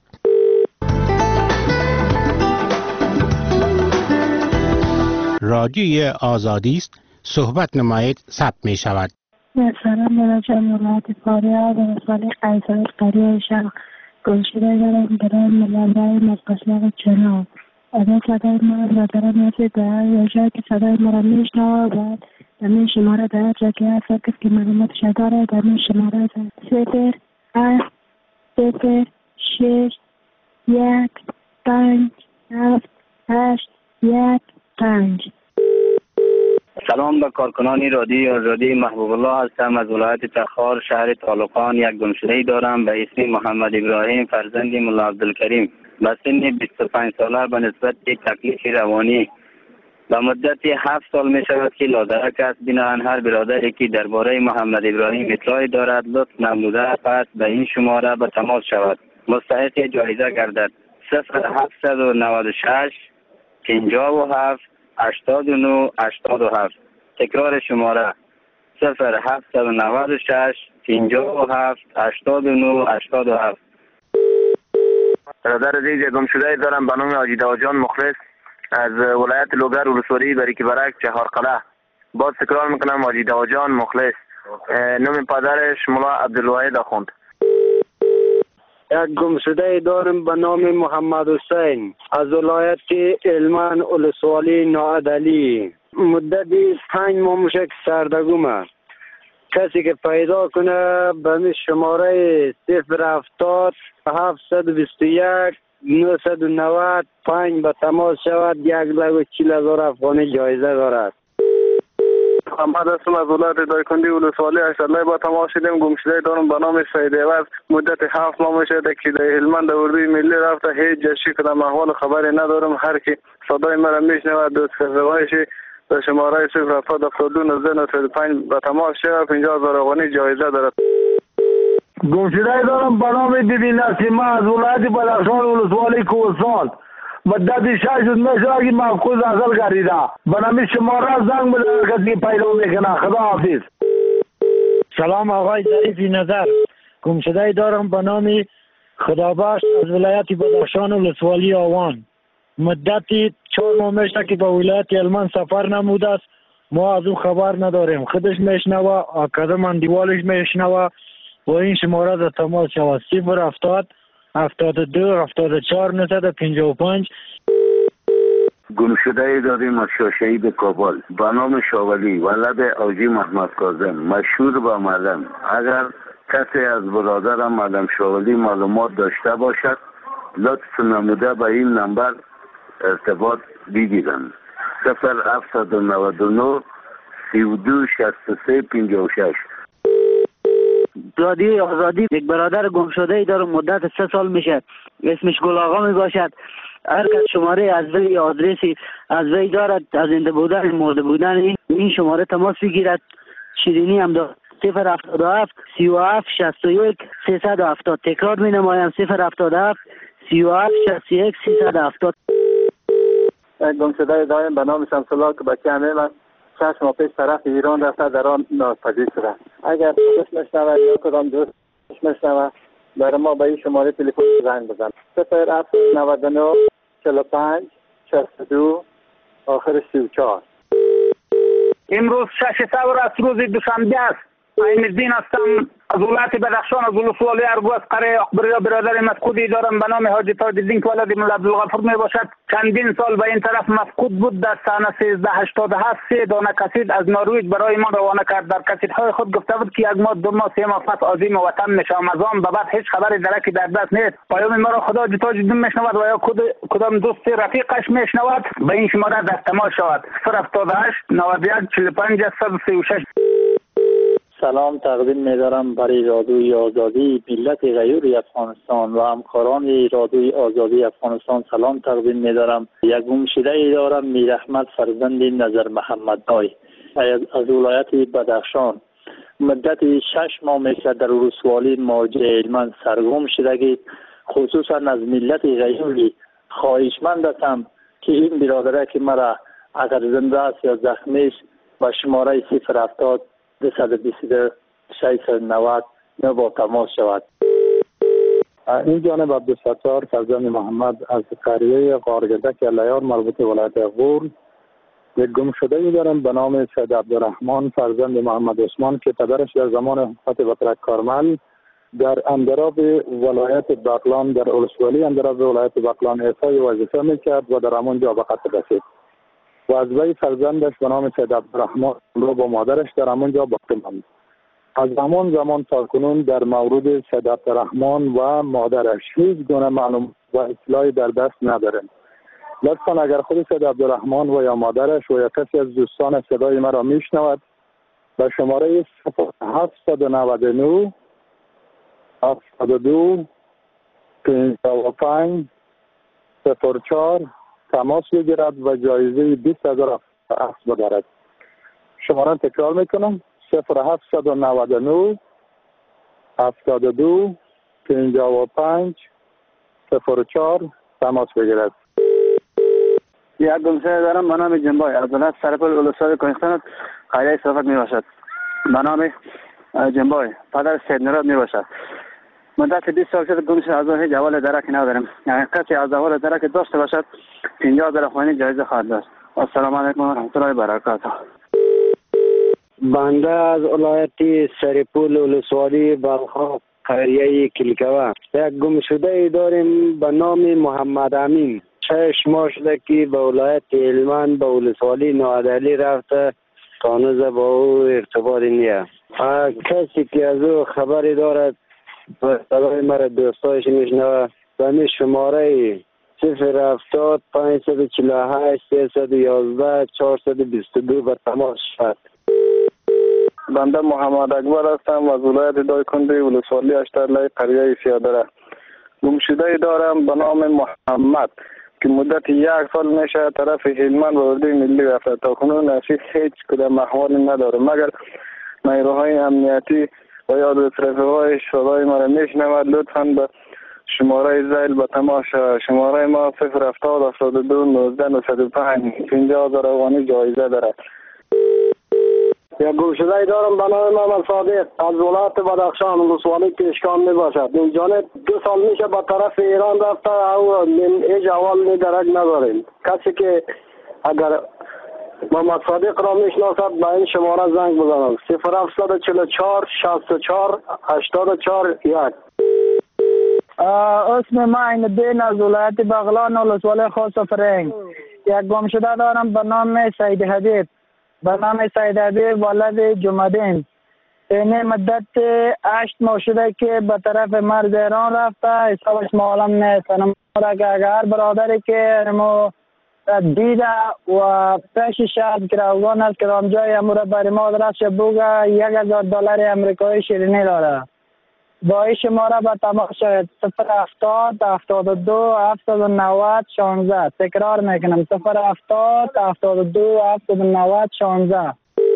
رادیوی آزادی است، صحبت نمایید ثبت می شود. سلام برای ولایت فاریاب و رساله قیصر قریه شرق گمشده دارم برای ملازمه مقصد جناب. اگر صدای ما را دارم میرسید به یا جایی که صدای ما را میشنوه باید در این شماره در جا که هر کس که معلوماتش داره در این شماره 0 8 0 6 1 5 7 8 1 5. سلام به کارکنان رادیوی آزادی. محبوب الله هستم از ولایت تخار شهر طالقان. یک گمشده‌ای دارم به اسم محمد ابراهیم فرزند ملا عبدالکریم. به سن 25 ساله به نسبت یک تکلیف روانی به مدت 7 سال می شود که لادرک است. بنابراین هر برادری که درباره محمد ابراهیم اطلاعی دارد لطف نموده پس به این شماره به تماس شود، مستحق جایزه گردد. 0796 57 89 87. تکرار شماره 0796 57 89 87. برادر عزیز گم شده دارم به نام حاجی داوجان مخلص از ولایت لوگر ولسوالی بریک برک چهارقلعه. باز تکرار میکنم حاجی داوجان مخلص. نام پدرش ملا عبدالواحد آخوند. یک گم شده دارم به نام محمد حسین از ولایت هلمند ولسوالی ناعدلی. مدت 5 ماه میشه که سردگمه. کسی که پیدا کنه به شماره 070 721 995 به تماس شود. 1,40,000 افغانی جایزه دارد. محمد هستم از ولایت دایکندی ولسوالی اشترلای با تماس شدیم. گمشده دارم به نام سید عوض. مدت 7 ماه میشه که در هلمند اردوی ملی رفته. هیچ جشی کدام احوال خبری ندارم. هر کی صدای مرا میشنود دوست خدمتش به شماره 07072 به تماس شود. 50,000 افغانی جایزه دارد. گمشده دارم به نام دیوی نسیمه از ولایت بدخشان ولسوالی کوهستان. مدت 6 روز میشه که مفقود حاصل گردیده. به نام شماره زنگ بزنید کسی پیدا میکنه. خدا حافظ. سلام آقای ظریفی نظر. گمشده دارم به نام خدابخش از ولایت بدخشان ولسوالی آوان. مدتی 4 ماه میشه که به ولایت هلمند سفر نموده است. ما از او خبر نداریم. خودش میشنوه، آکادم اندیوالش میشنوه. با این شماره در تماس شود 070 72 74 955. گمشده داریم از شاشهید کابل به نام شاولی ولد اوجی محمد کاظم مشهور به معلم. اگر کسی از برادرم معلم شاولی معلومات داشته باشد لطف نموده به این نمبر ارتباط بگیرند. 0799 32 63 56. رادیو آزادی یک برادر گم شده ای دارم، مدت 3 سال میشه، اسمش گل آقا می باشد. هر کس شماره از وی آدرسی از وی دارد، از زنده بودن مرده بودن این شماره تماس بگیرد. شیرینی هم دارد 077 37 61 370. تکرار می نمایم 077 37 61 370. گم شده دایم به نام شمس‌الله که بچه همه من 6 ماه پیش طرف ایران رفته، در آن ناپدید شده. اگر خودش مشنوه یا کدام دوست مشنوه برای ما به این شماره تلفن زنگ بزن 0799 45 62 آخر 34. امروز 6 ثور است، روز دوشنبه است. عین الدین هستم از ولایت بدخشان، از ولسوالی ارگو، از قریه اخبریا. برادر مفقودی دارم به نام حاجی تاج الدین که ولد مولا عبدالغفور می باشد. چندین سال به این طرف مفقود بود. در سال 1387 3 دانه کسید از نروژ برای ما روانه کرد. در کسیدهای خود گفته بود که 1 ماه 2 ماه 3 ماه پس عازم وطن میشم. از آن به بعد هیچ خبری درکی در دست نیست. پیام ما را خدا حاجی تاج الدین میشنود و یا کدام دوست رفیقش میشنود به این شماره در تماس شود 078 91 45 136. سلام تقدیم می‌دارم برای رادیوی آزادی ملت غیور افغانستان و همکاران رادیوی آزادی افغانستان. سلام تقدیم می‌دارم. یک گمشده دارم، میر احمد فرزند نظر محمد دای از ولایت بدخشان. مدت 6 ماه میشه در ولسوالی موجه هلمند سرگم شدگی. خصوصا از ملت غیوری خواهشمند هستم که این برادره که مرا اگر زنده است یا زخمی است با شماره 070 222 690 با تماس شود. این جانب عبدالستار فرزند محمد از قریه قارگدک الیار مربوط ولایت غور. یک گم شده ای دارم به نام سید عبدالرحمن فرزند محمد عثمان که پدرش در زمان حکومت بطرک کارمل در اندراب ولایت بغلان در ولسوالی اندراب ولایت بغلان احصای وظیفه میکرد و در همونجا به قتل رسید و از وی فرزندش به نام سید عبدالرحمن رو با مادرش در همونجا باقی ماند. از همان زمان تا کنون در مورد سید عبدالرحمن و مادرش هیچ گونه معلومات و اطلاعی در دست نداریم. لطفا اگر خود سید عبدالرحمن و یا مادرش و یا کسی از دوستان صدای مرا میشنود به شماره 799 72 55 04 تماس بگیرد و جایزه 20,000 افغان بدارد. شماره تکرار میکنم 0799 72 55 04 تماس بگیرد. یک گمشده دارم به نام جنبای از ولایت سرپل ولسوالی کوهستان قریه صفت می باشد. به نام جنبای پدر سید نراد می باشد. مدت 20 سال شده گم شده، از آن هیچ احوال درک نداریم. کسی از احوال درک داشته باشد 50,000 افغانی جایزه خواهد داشت. السلام علیکم و رحمت الله و برکاته. بنده از ولایت سرپل ولسوالی بلخا قریه کلکوه یک گم شده ای داریم به نام محمد امین. 6 ماه شده که به ولایت هلمند به ولسوالی نوادلی رفته، تانوز با او ارتباطی نیست. کسی که از او خبری دارد و صدای مرا دوستایش میشنوه به همین شماره 070 548 311 422 به تماس شد. بنده محمد اکبر هستم از ولایت دایکنډي ولسوالی اشترلای قریه سیادره. گمشده دارم به نام محمد که مدت 1 سال میشه طرف هلمند و اردوی ملی رفته. تا کنون نشی هیچ کدام احوالی نداره مگر نیروهای امنیتی و یا رفقای شورای ما را میشنود. لطفا به شماره زیل به تماس شماره ما 070 72 19 905 50,000 افغانی جایزه دارد. یک گمشده دارم به نام محمد صادق از ولایت بدخشان ولسوالی پیشکان می باشد. این جانب 2 سال میشه به طرف ایران رفته او هیچ احوال درک نداریم. کسی که اگر محمد صادق را میشناسد به این شماره زنگ بزنند 0744 64 84 1. اسم ما عین الدین از ولایت بغلان ولسوالی خاص فرنگ. یک گمشده دارم به نام سید حبیب. به نام سید حبیب ولد جمعدین. این مدت 8 ماه شده که به طرف مرز ایران رفته، حسابش معلوم نیست. اگر برادری که دیده و پیشش از گروگان است که رامجای امور بر ما درست بوگه $1000 امریکایی شیرینی داره. با این شماره به تماس شد 070 72 790 16. تکرار میکنم 070 72 790 16.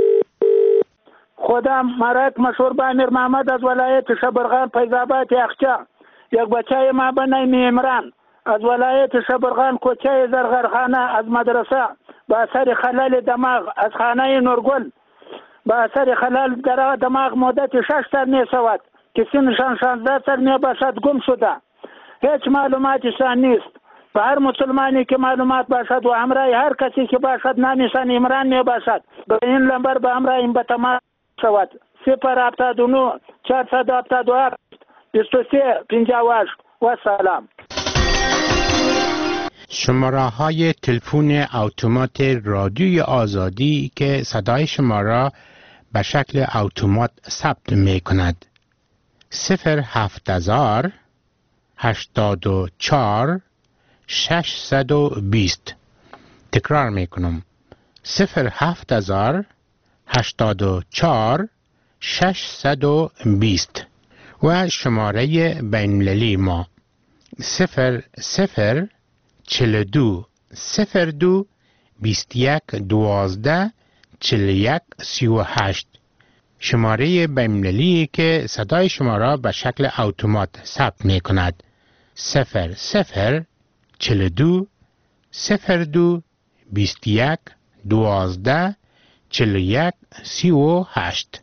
خودم مرک مشهور به امیر محمد از ولایت شبرغان فیض‌آباد یخچال. یک بچه ما به نام عمران از ولایت شبرغان کوچه زرغرخانه از مدرسه با اثر خلال دماغ از خانه نورگل با اثر خلال در دماغ مدت 6 سال می شود که سنشان 16 سال می باشد گم شده. هیچ معلوماتشان نیست. به هر مسلمانی که معلومات باشد و همراه هر کسی که باشد نامشان عمران می باشد به این نمبر به همراه این به تماس شود 079 477 23 58 و سلام. شماره های تلفن اتومات رادیوی آزادی که صدای شما را به شکل اتومات ثبت می کند 07000 84 620. تکرار می کنم 07000 84 620 و شماره بین‌المللی ما 0042 02 21 12 41 38. شماره بین‌المللی که صدای شما را به شکل اتومات ثبت می کند 0042 02 21 12 41 38.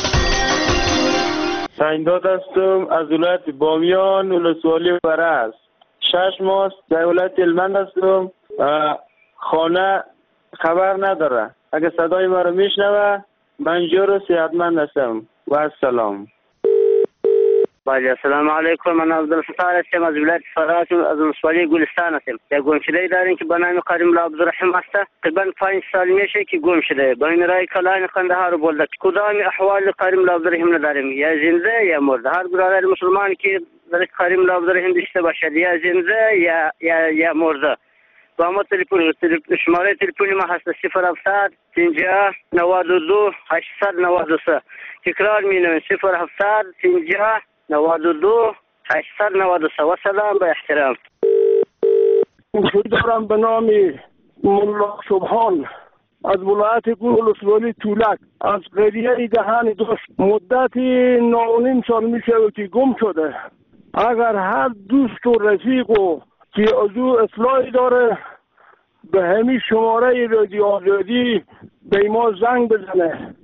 سعیداد هستم از ولایت بامیان ولسوالی برس. 6 ماه در ولایت هلمند هستم. خانه خبر نداره. اگه صدای ما رو میشنوه من جور صحتمند هستم و السلام. بله السلام علیکم. من عبدالفتاح هستم از ولایت فرات از ولسوالی گلستان هستم. یک گم شده داریم که به نام کریم الله عبدالرحیم است. تقریبا 5 سال میشه که گم شده. با این رای کلان قندهار بولد. کدام احوال کریم الله عبدالرحیم نداریم. یا زنده یا مرده. هر برادر مسلمان که در کریم الله عبدالرحیم داشته باشد یا زنده یا مرده. با ما شماره تلفنی ما هست 070 50 92 893. تکرار مینویم 070 50 92 893. و سلام به احترام. دارم به نام ملا سبحان از ولایت ولسوالی تولک از قریه دهان دوست مدت 9.5 سال میشه که گم شده. اگر هر دوست و رفیق و که از او اطلاعی داره به همین شماره رادیو آزادی به ما زنگ بزنه.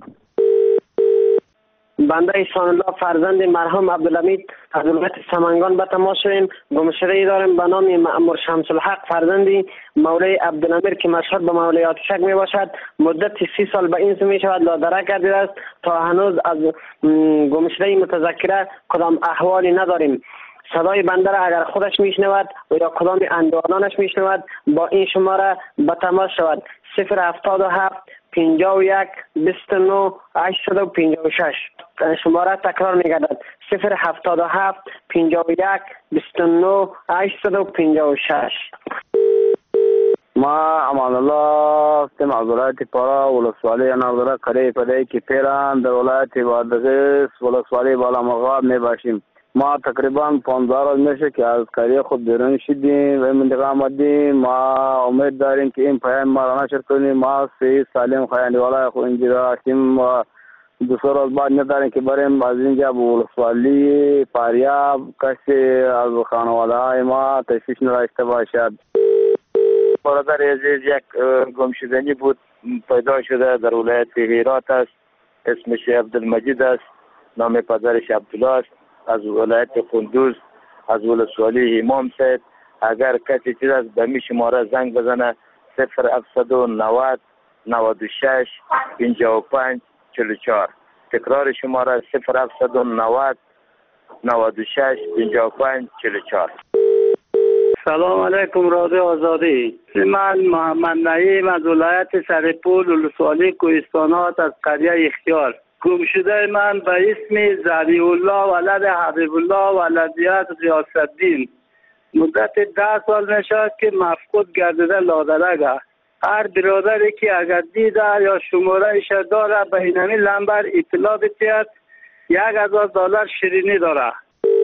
بنده احسان الله فرزند مرحوم عبدالحمید از ولایت سمنگان به تماس شدیم. گمشده‌ای داریم به نام مأمور شمس الحق فرزندی مولای عبدالامیر که مشهور به مولای آتشک می باشد. مدت 30 سال به این می شود لادرک کرده است. تا هنوز از گمشده‌ای متذکره کدام احوالی نداریم. صدای بنده را اگر خودش میشنود و یا کدام اندوانانش میشنود با این شماره به تماس شود 077 51 29 856. شماره تکرار میگردد 077 51 29 856. ما امان الله هستم از ولایت پارا ولسوالی ناظره کره پده که پیران در ولایت بادغیس ولسوالی بالا مغاب می باشیم. ما تقریبا 15 روز میشه که از کاری خود بیرون شدیم و منطقه آمدیم. ما امید داریم که این پیام ما را نشر کنیم. ما صحیح سالم خواهند والای خود اینجا هستیم و 2 روز بعد نداریم که بریم از اینجا به ولسوالی فاریاب کسی از خانواده های ما تشویش نداشته باشد. برادر عزیز یک گمشدنی بود پیدا شده در ولایت هرات است. اسمش عبدالمجید است. نام پدرش عبدالله است. از ولایت کندوز از ولسوالی امام سید. اگر کسی چیز است به می شماره زنگ بزنه 0790 96 55 44. تکرار شماره 0790 96 55 44. سلام علیکم رادیو آزادی. من محمد نعیم از ولایت سرپول ولسوالی کوهستانات از قریه اختیار. گم شده من به اسم زبیح الله ولد حبیب الله ولدیت غیاث الدین مدت 10 سال میشد که مفقود گردیده لادرگه. هر برادری که اگر دیده یا شمارهش داره به اینمی لمبر اطلاع بتید $1000 شیرینی داره.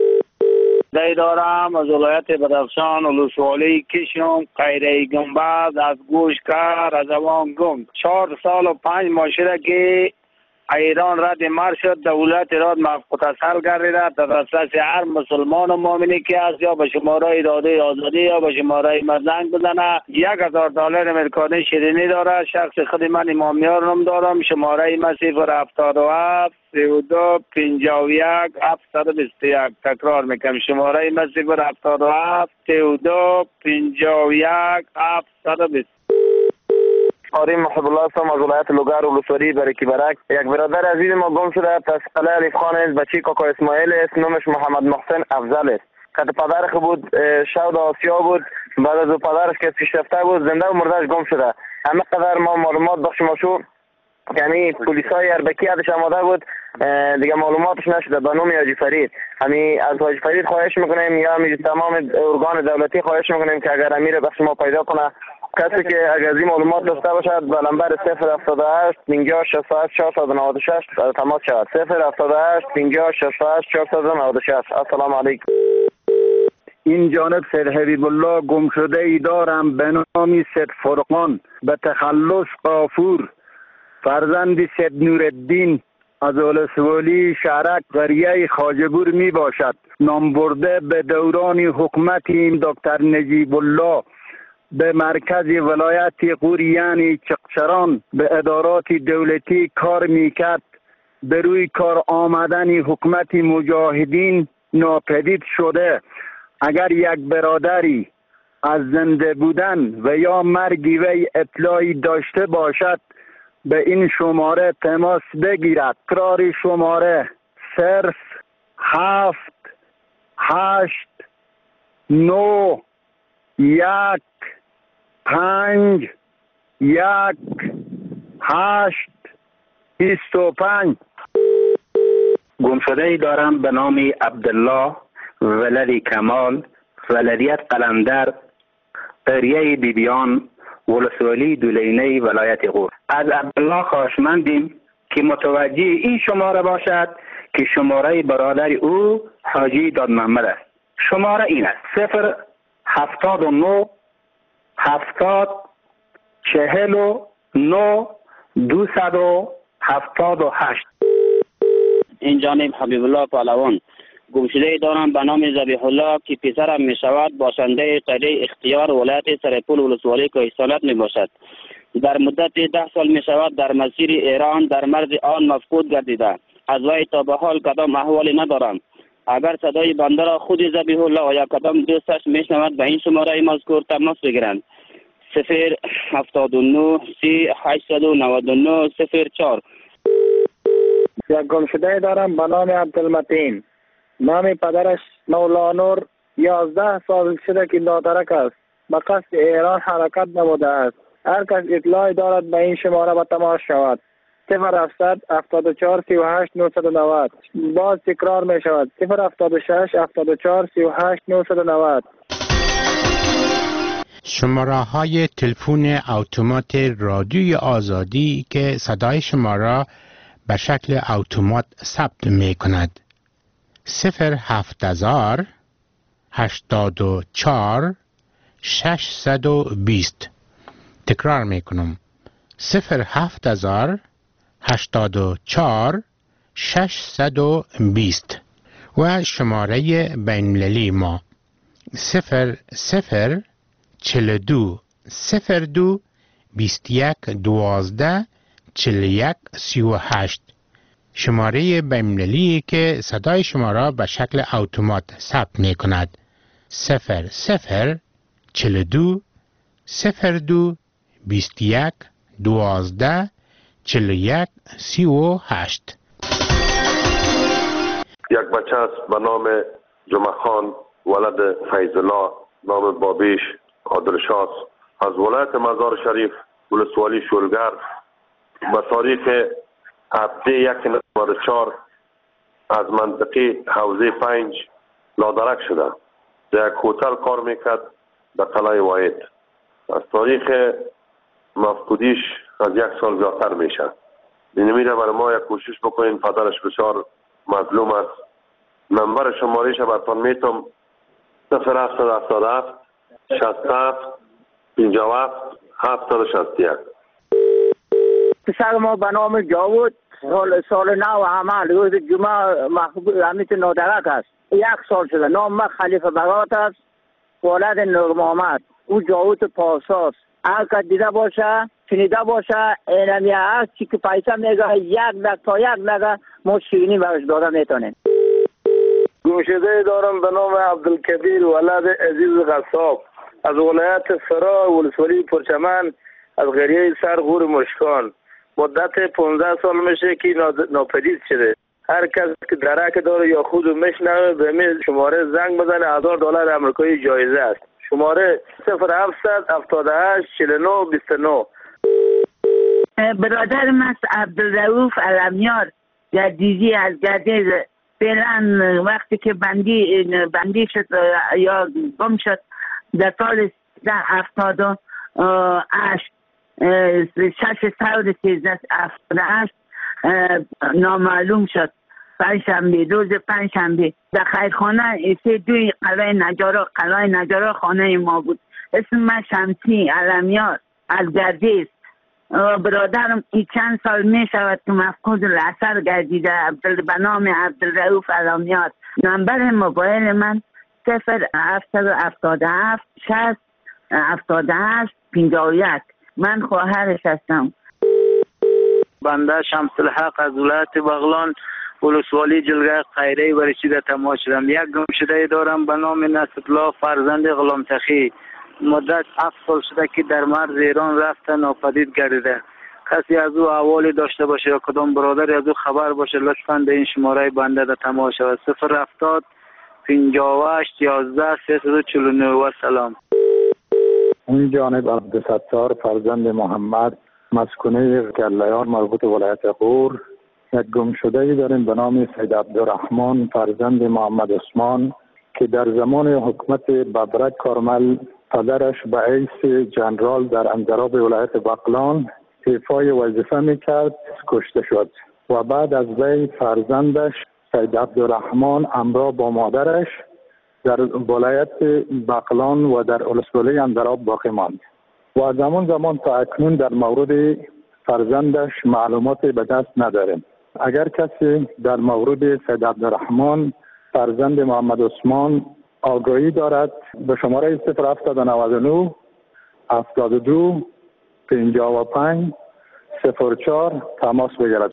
دی دارم از ولایت بدخشان ولسوالی کشم قیره گنبد از گوشکر از اوان گم 4 سال و 5 ماه شده که ایران رد مر شد. دولت ایران متصل گردیده در دسترس هر مسلمان و مؤمنی که است یا به شماره رادیوی آزادی یا به شماره زنگ بزنه. $1000 امریکانی شیرینی داره. شخص خود من امامیار نام دارم. شماره من 077 32 51 721. تکرار میکنم شماره من 077 32 51 721. قاری محب الله هستم از ولایت لوگر ولسوالی برکی برک. یک برادر عزیز ما گم شده. قلعه علیف خان است. بچه کاکا اسماعیل است. نامش محمد محسن افضل است. که پدرش بود شود آسیا بود. بعد از پدرش که پیشرفته بود زنده و مردهش گم شده. همه قدر ما معلومات بخش ما شو یعنی پلیسای اربکی یادش آماده بود دیگه معلوماتش نشده به نام حاجی فرید. همین از حاجی فرید خواهش میکنیم یا همین تمام ارگان دولتی خواهش میکنیم که اگر امیر بخش ما پیدا کنه کسی که اگر این معلومات داشته باشد به نمبر 078 50 68 496 تماس شود. 078 50 68 496. السلام علیکم. این جانب سید حبیب الله گم شده ای دارم به نام سید فرقان به تخلص قافور فرزند سید نورالدین از ولسوالی شهرک قریه خواجه‌بور می باشد. نام برده به دوران حکومت این دکتر نجیب الله به مرکز ولایت غور یعنی چقچران به ادارات دولتی کار میکرد. به روی کار آمدن حکومت مجاهدین ناپدید شده. اگر یک برادری از زنده بودن و یا مرگ وی اطلاعی داشته باشد به این شماره تماس بگیرد. تکرار شماره 0 7 8 9 1 5 1 8 25. گم شده ای دارم به نام عبدالله ولدی کمال ولدیت قلندر قریه بیبیان ولسوالی دولینه ولایت غور. از عبدالله خواهشمندیم که متوجه این شماره باشد که شماره برادر او حاجی داد محمد است. شماره این است 079 70 49 278. این جانب حبیب الله پهلوان گمشده ای دارم به نام ذبیح الله که پسرم می شود باشنده قریه اختیار ولایت سرپول ولسوالی کوهستانات می باشد. در مدت 10 سال می شود در مسیر ایران در مرز آن مفقود گردیده. از وی تا به حال کدام احوالی ندارم. اگر صدای بنده را خود ذبیح الله و یا کدام دوستش می شنود به این شماره مذکور تماس بگیرند. 079 30 899 04. یک گمشده دارم به نام عبدالمتین. نام پدرش مولانور 11 سال شده که ناترک است. به قصد ایران حرکت نموده است. هر کس اطلاعی دارد به این شماره به تماس شود. 0700 74 38 990. باز تکرار می شود 076 74 38 990. شماره های تلفن اتومات رادیوی آزادی که صدای شما را به شکل اتومات ثبت می کند. 07000 84 620. تکرار می کنم 07000 84 620 و شماره بین‌المللی ما 00 42 02 21 12 41 38. شماره بین‌المللی که صدای شما را به شکل اتومات ثبت می کند 00 42 02 21 12 41 38. یک بچه است به نام جمعه خان ولد فیض الله نام بابیش عادلشاس از ولایت مزار شریف ولسوالی شولگر به تاریخ 7/1/94 از منطقه حوزه 5 نادرک شده. در یک هتل کار میکرد در قلعه واحد. از تاریخ مفقودیش از 1 سال زیادتر میشه. اینمیره برای ما یک کوشش بکنین، پدرش بسیار مظلوم است. نمبر شمارهش براتون میتم 0777 67 57 761. پسر ما به نام جاوود سال نو عمل روز جمعه محبوب امیت نادرک است. 1 سال شده. نام خلیفه برات است، ولد نور محمد. او جاوود پاساس. هر که دیده باشه شنیده باشه اینمی هست چی که پیسه میگه 1 لک تا 1 لک ما شیرینی برش داده میتونیم. گمشده دارم به نام عبدالکبیر ولد عزیز غصاب از ولایت فرا ولسوالی پرچمن از قریه سر غور مشکان. مدت 15 سال میشه که ناپدید شده. هر کس که درک داره یا خود میشنوه به می شماره زنگ بزنه. $1000 آمریکایی جایزه است. شماره 0778 49 29. برادر من عبدالرؤوف علمیار جدیدی از گردیز فعلا وقتی که بندی شد یا گم شد در سال 1378 6 سال 1378 نامعلوم شد. روز پنجشنبه در خیرخانه دوی قلعه نجارا خانه ما بود. اسم من شمسی علمیار از گردیز. برادرم این چند سال می شود که مفقود الاثر گردیده به نام عبدالرؤوف علمیار. نمبر موبایل من 0777 60 78 51. من خواهرش هستم. بنده شمس الحق از ولایت بغلان ولسوالی جلگه خیره و رشید تماس شدم. یک گمشده دارم به نام نصرالله فرزند غلام تخی. مدت 7 سال شده که در مرز ایران رفته ناپدید گردیده. کسی از او احوالی داشته باشه یا کدام برادری از او خبر باشه لطفاً به این شماره بنده در تماس شود. 070 58 11 349. و سلام. این جانب عبدالستار فرزند محمد مسکونه گلیار مربوط ولایت غور. یک گمشده داریم به نام سید عبدالرحمن فرزند محمد عثمان که در زمان حکومت ببرک کارمل پدرش به حیث جنرال در انضراب ولایت بغلان ایفای وظیفه میکرد، کشته شد و بعد از وی فرزندش سید عبدالرحمن همراه با مادرش در ولایت بغلان و در ولسوالی انضراب باقی ماند و از زمان تا اکنون در مورد فرزندش معلومات به دست نداریم. اگر کسی در مورد سید عبدالرحمن فرزند محمد عثمان آگاهی دارد به شماره 0799 72 55 04 تماس بگیرد.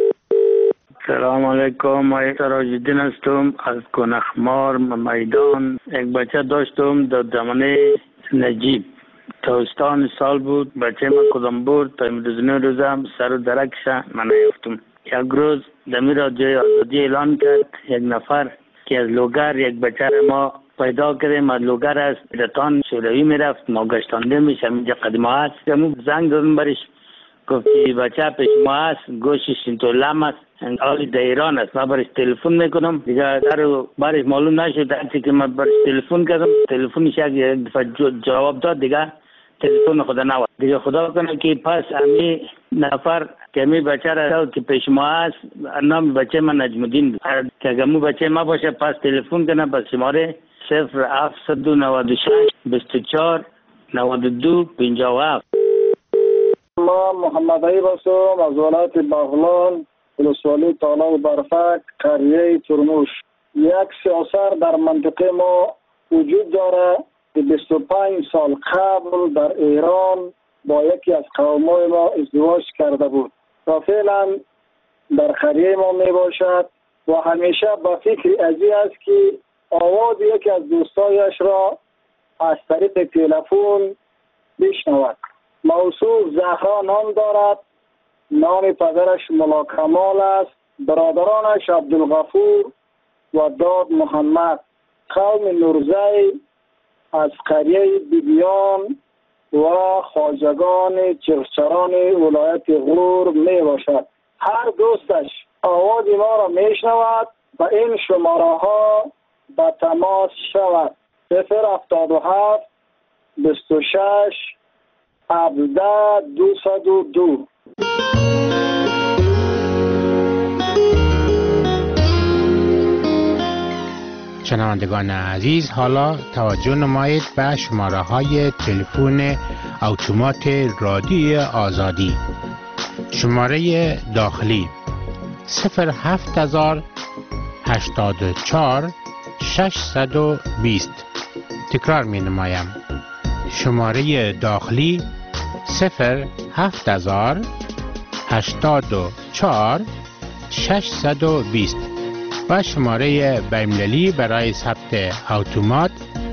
سلام علیکم. من تراج الدین هستم از کنخمار میدان. یک بچه داشتم در زمانه نجیب. تابستان سال بود. بچه من کدام بود تا امروزنه روزم سر و درکش من نیفتم. یک روز دمیر جای آزادی اعلان کرد. یک نفر که از لوگر یک بچه ما پیدا کردیم. از لوگر از رتان شوروی میرفت. ما گشتانده میشم اینجا قدیمه هست. زنگ دادم برش گفتی بچه پیش ما هست، گوشش اینطور لم است، حالی در ایران است. من برش تلفن میکنم دیگه در برش معلوم نشد. هرچی که من برش تلفن کردم تلفنش یک دفعه جواب داد دیگه تلفن خدا نواد. دیگه خدا کنه که پس امی نفر که امی بچه را که پیش ما هست نام بچه من نجم الدین بود. که اگه بچه ما باشه پس تلفن کنه پس شماره 0796 24 92 57. ما محمد عیب هستم از ولایت بغلان ولسوالی تالاب برفک قریه ترموش. یک سیاسر در منطقه ما وجود داره که 25 سال قبل در ایران با یکی از قومای ما ازدواج کرده بود و فعلا در قریه ما می باشد و همیشه با فکر ازی است که آواز یکی از دوستایش را از طریق تلفن بشنود. موصوف زهرا نام دارد. نام پدرش ملا کمال است. برادرانش عبدالغفور و داد محمد. قوم نورزی از قریه بیبیان و خواجگان چرچران ولایت غور می باشد. هر دوستش آواز ما را می شنود و این شماره ها به تماس شود. 077 26 17 202. شنوندگان عزیز، حالا توجه نمایید به شماره های تلفن اتومات رادیوی آزادی. شماره داخلی 07084 620. تکرار می نمایم. شماره داخلی 07084 620 و شماره بین‌المللی برای ثبت اتومات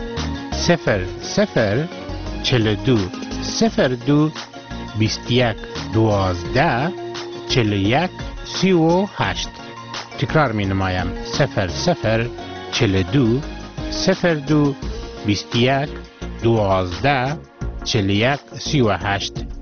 0042 02 21 12 41 38. تکرار می نمایم. 0042 02 21 12 41 38.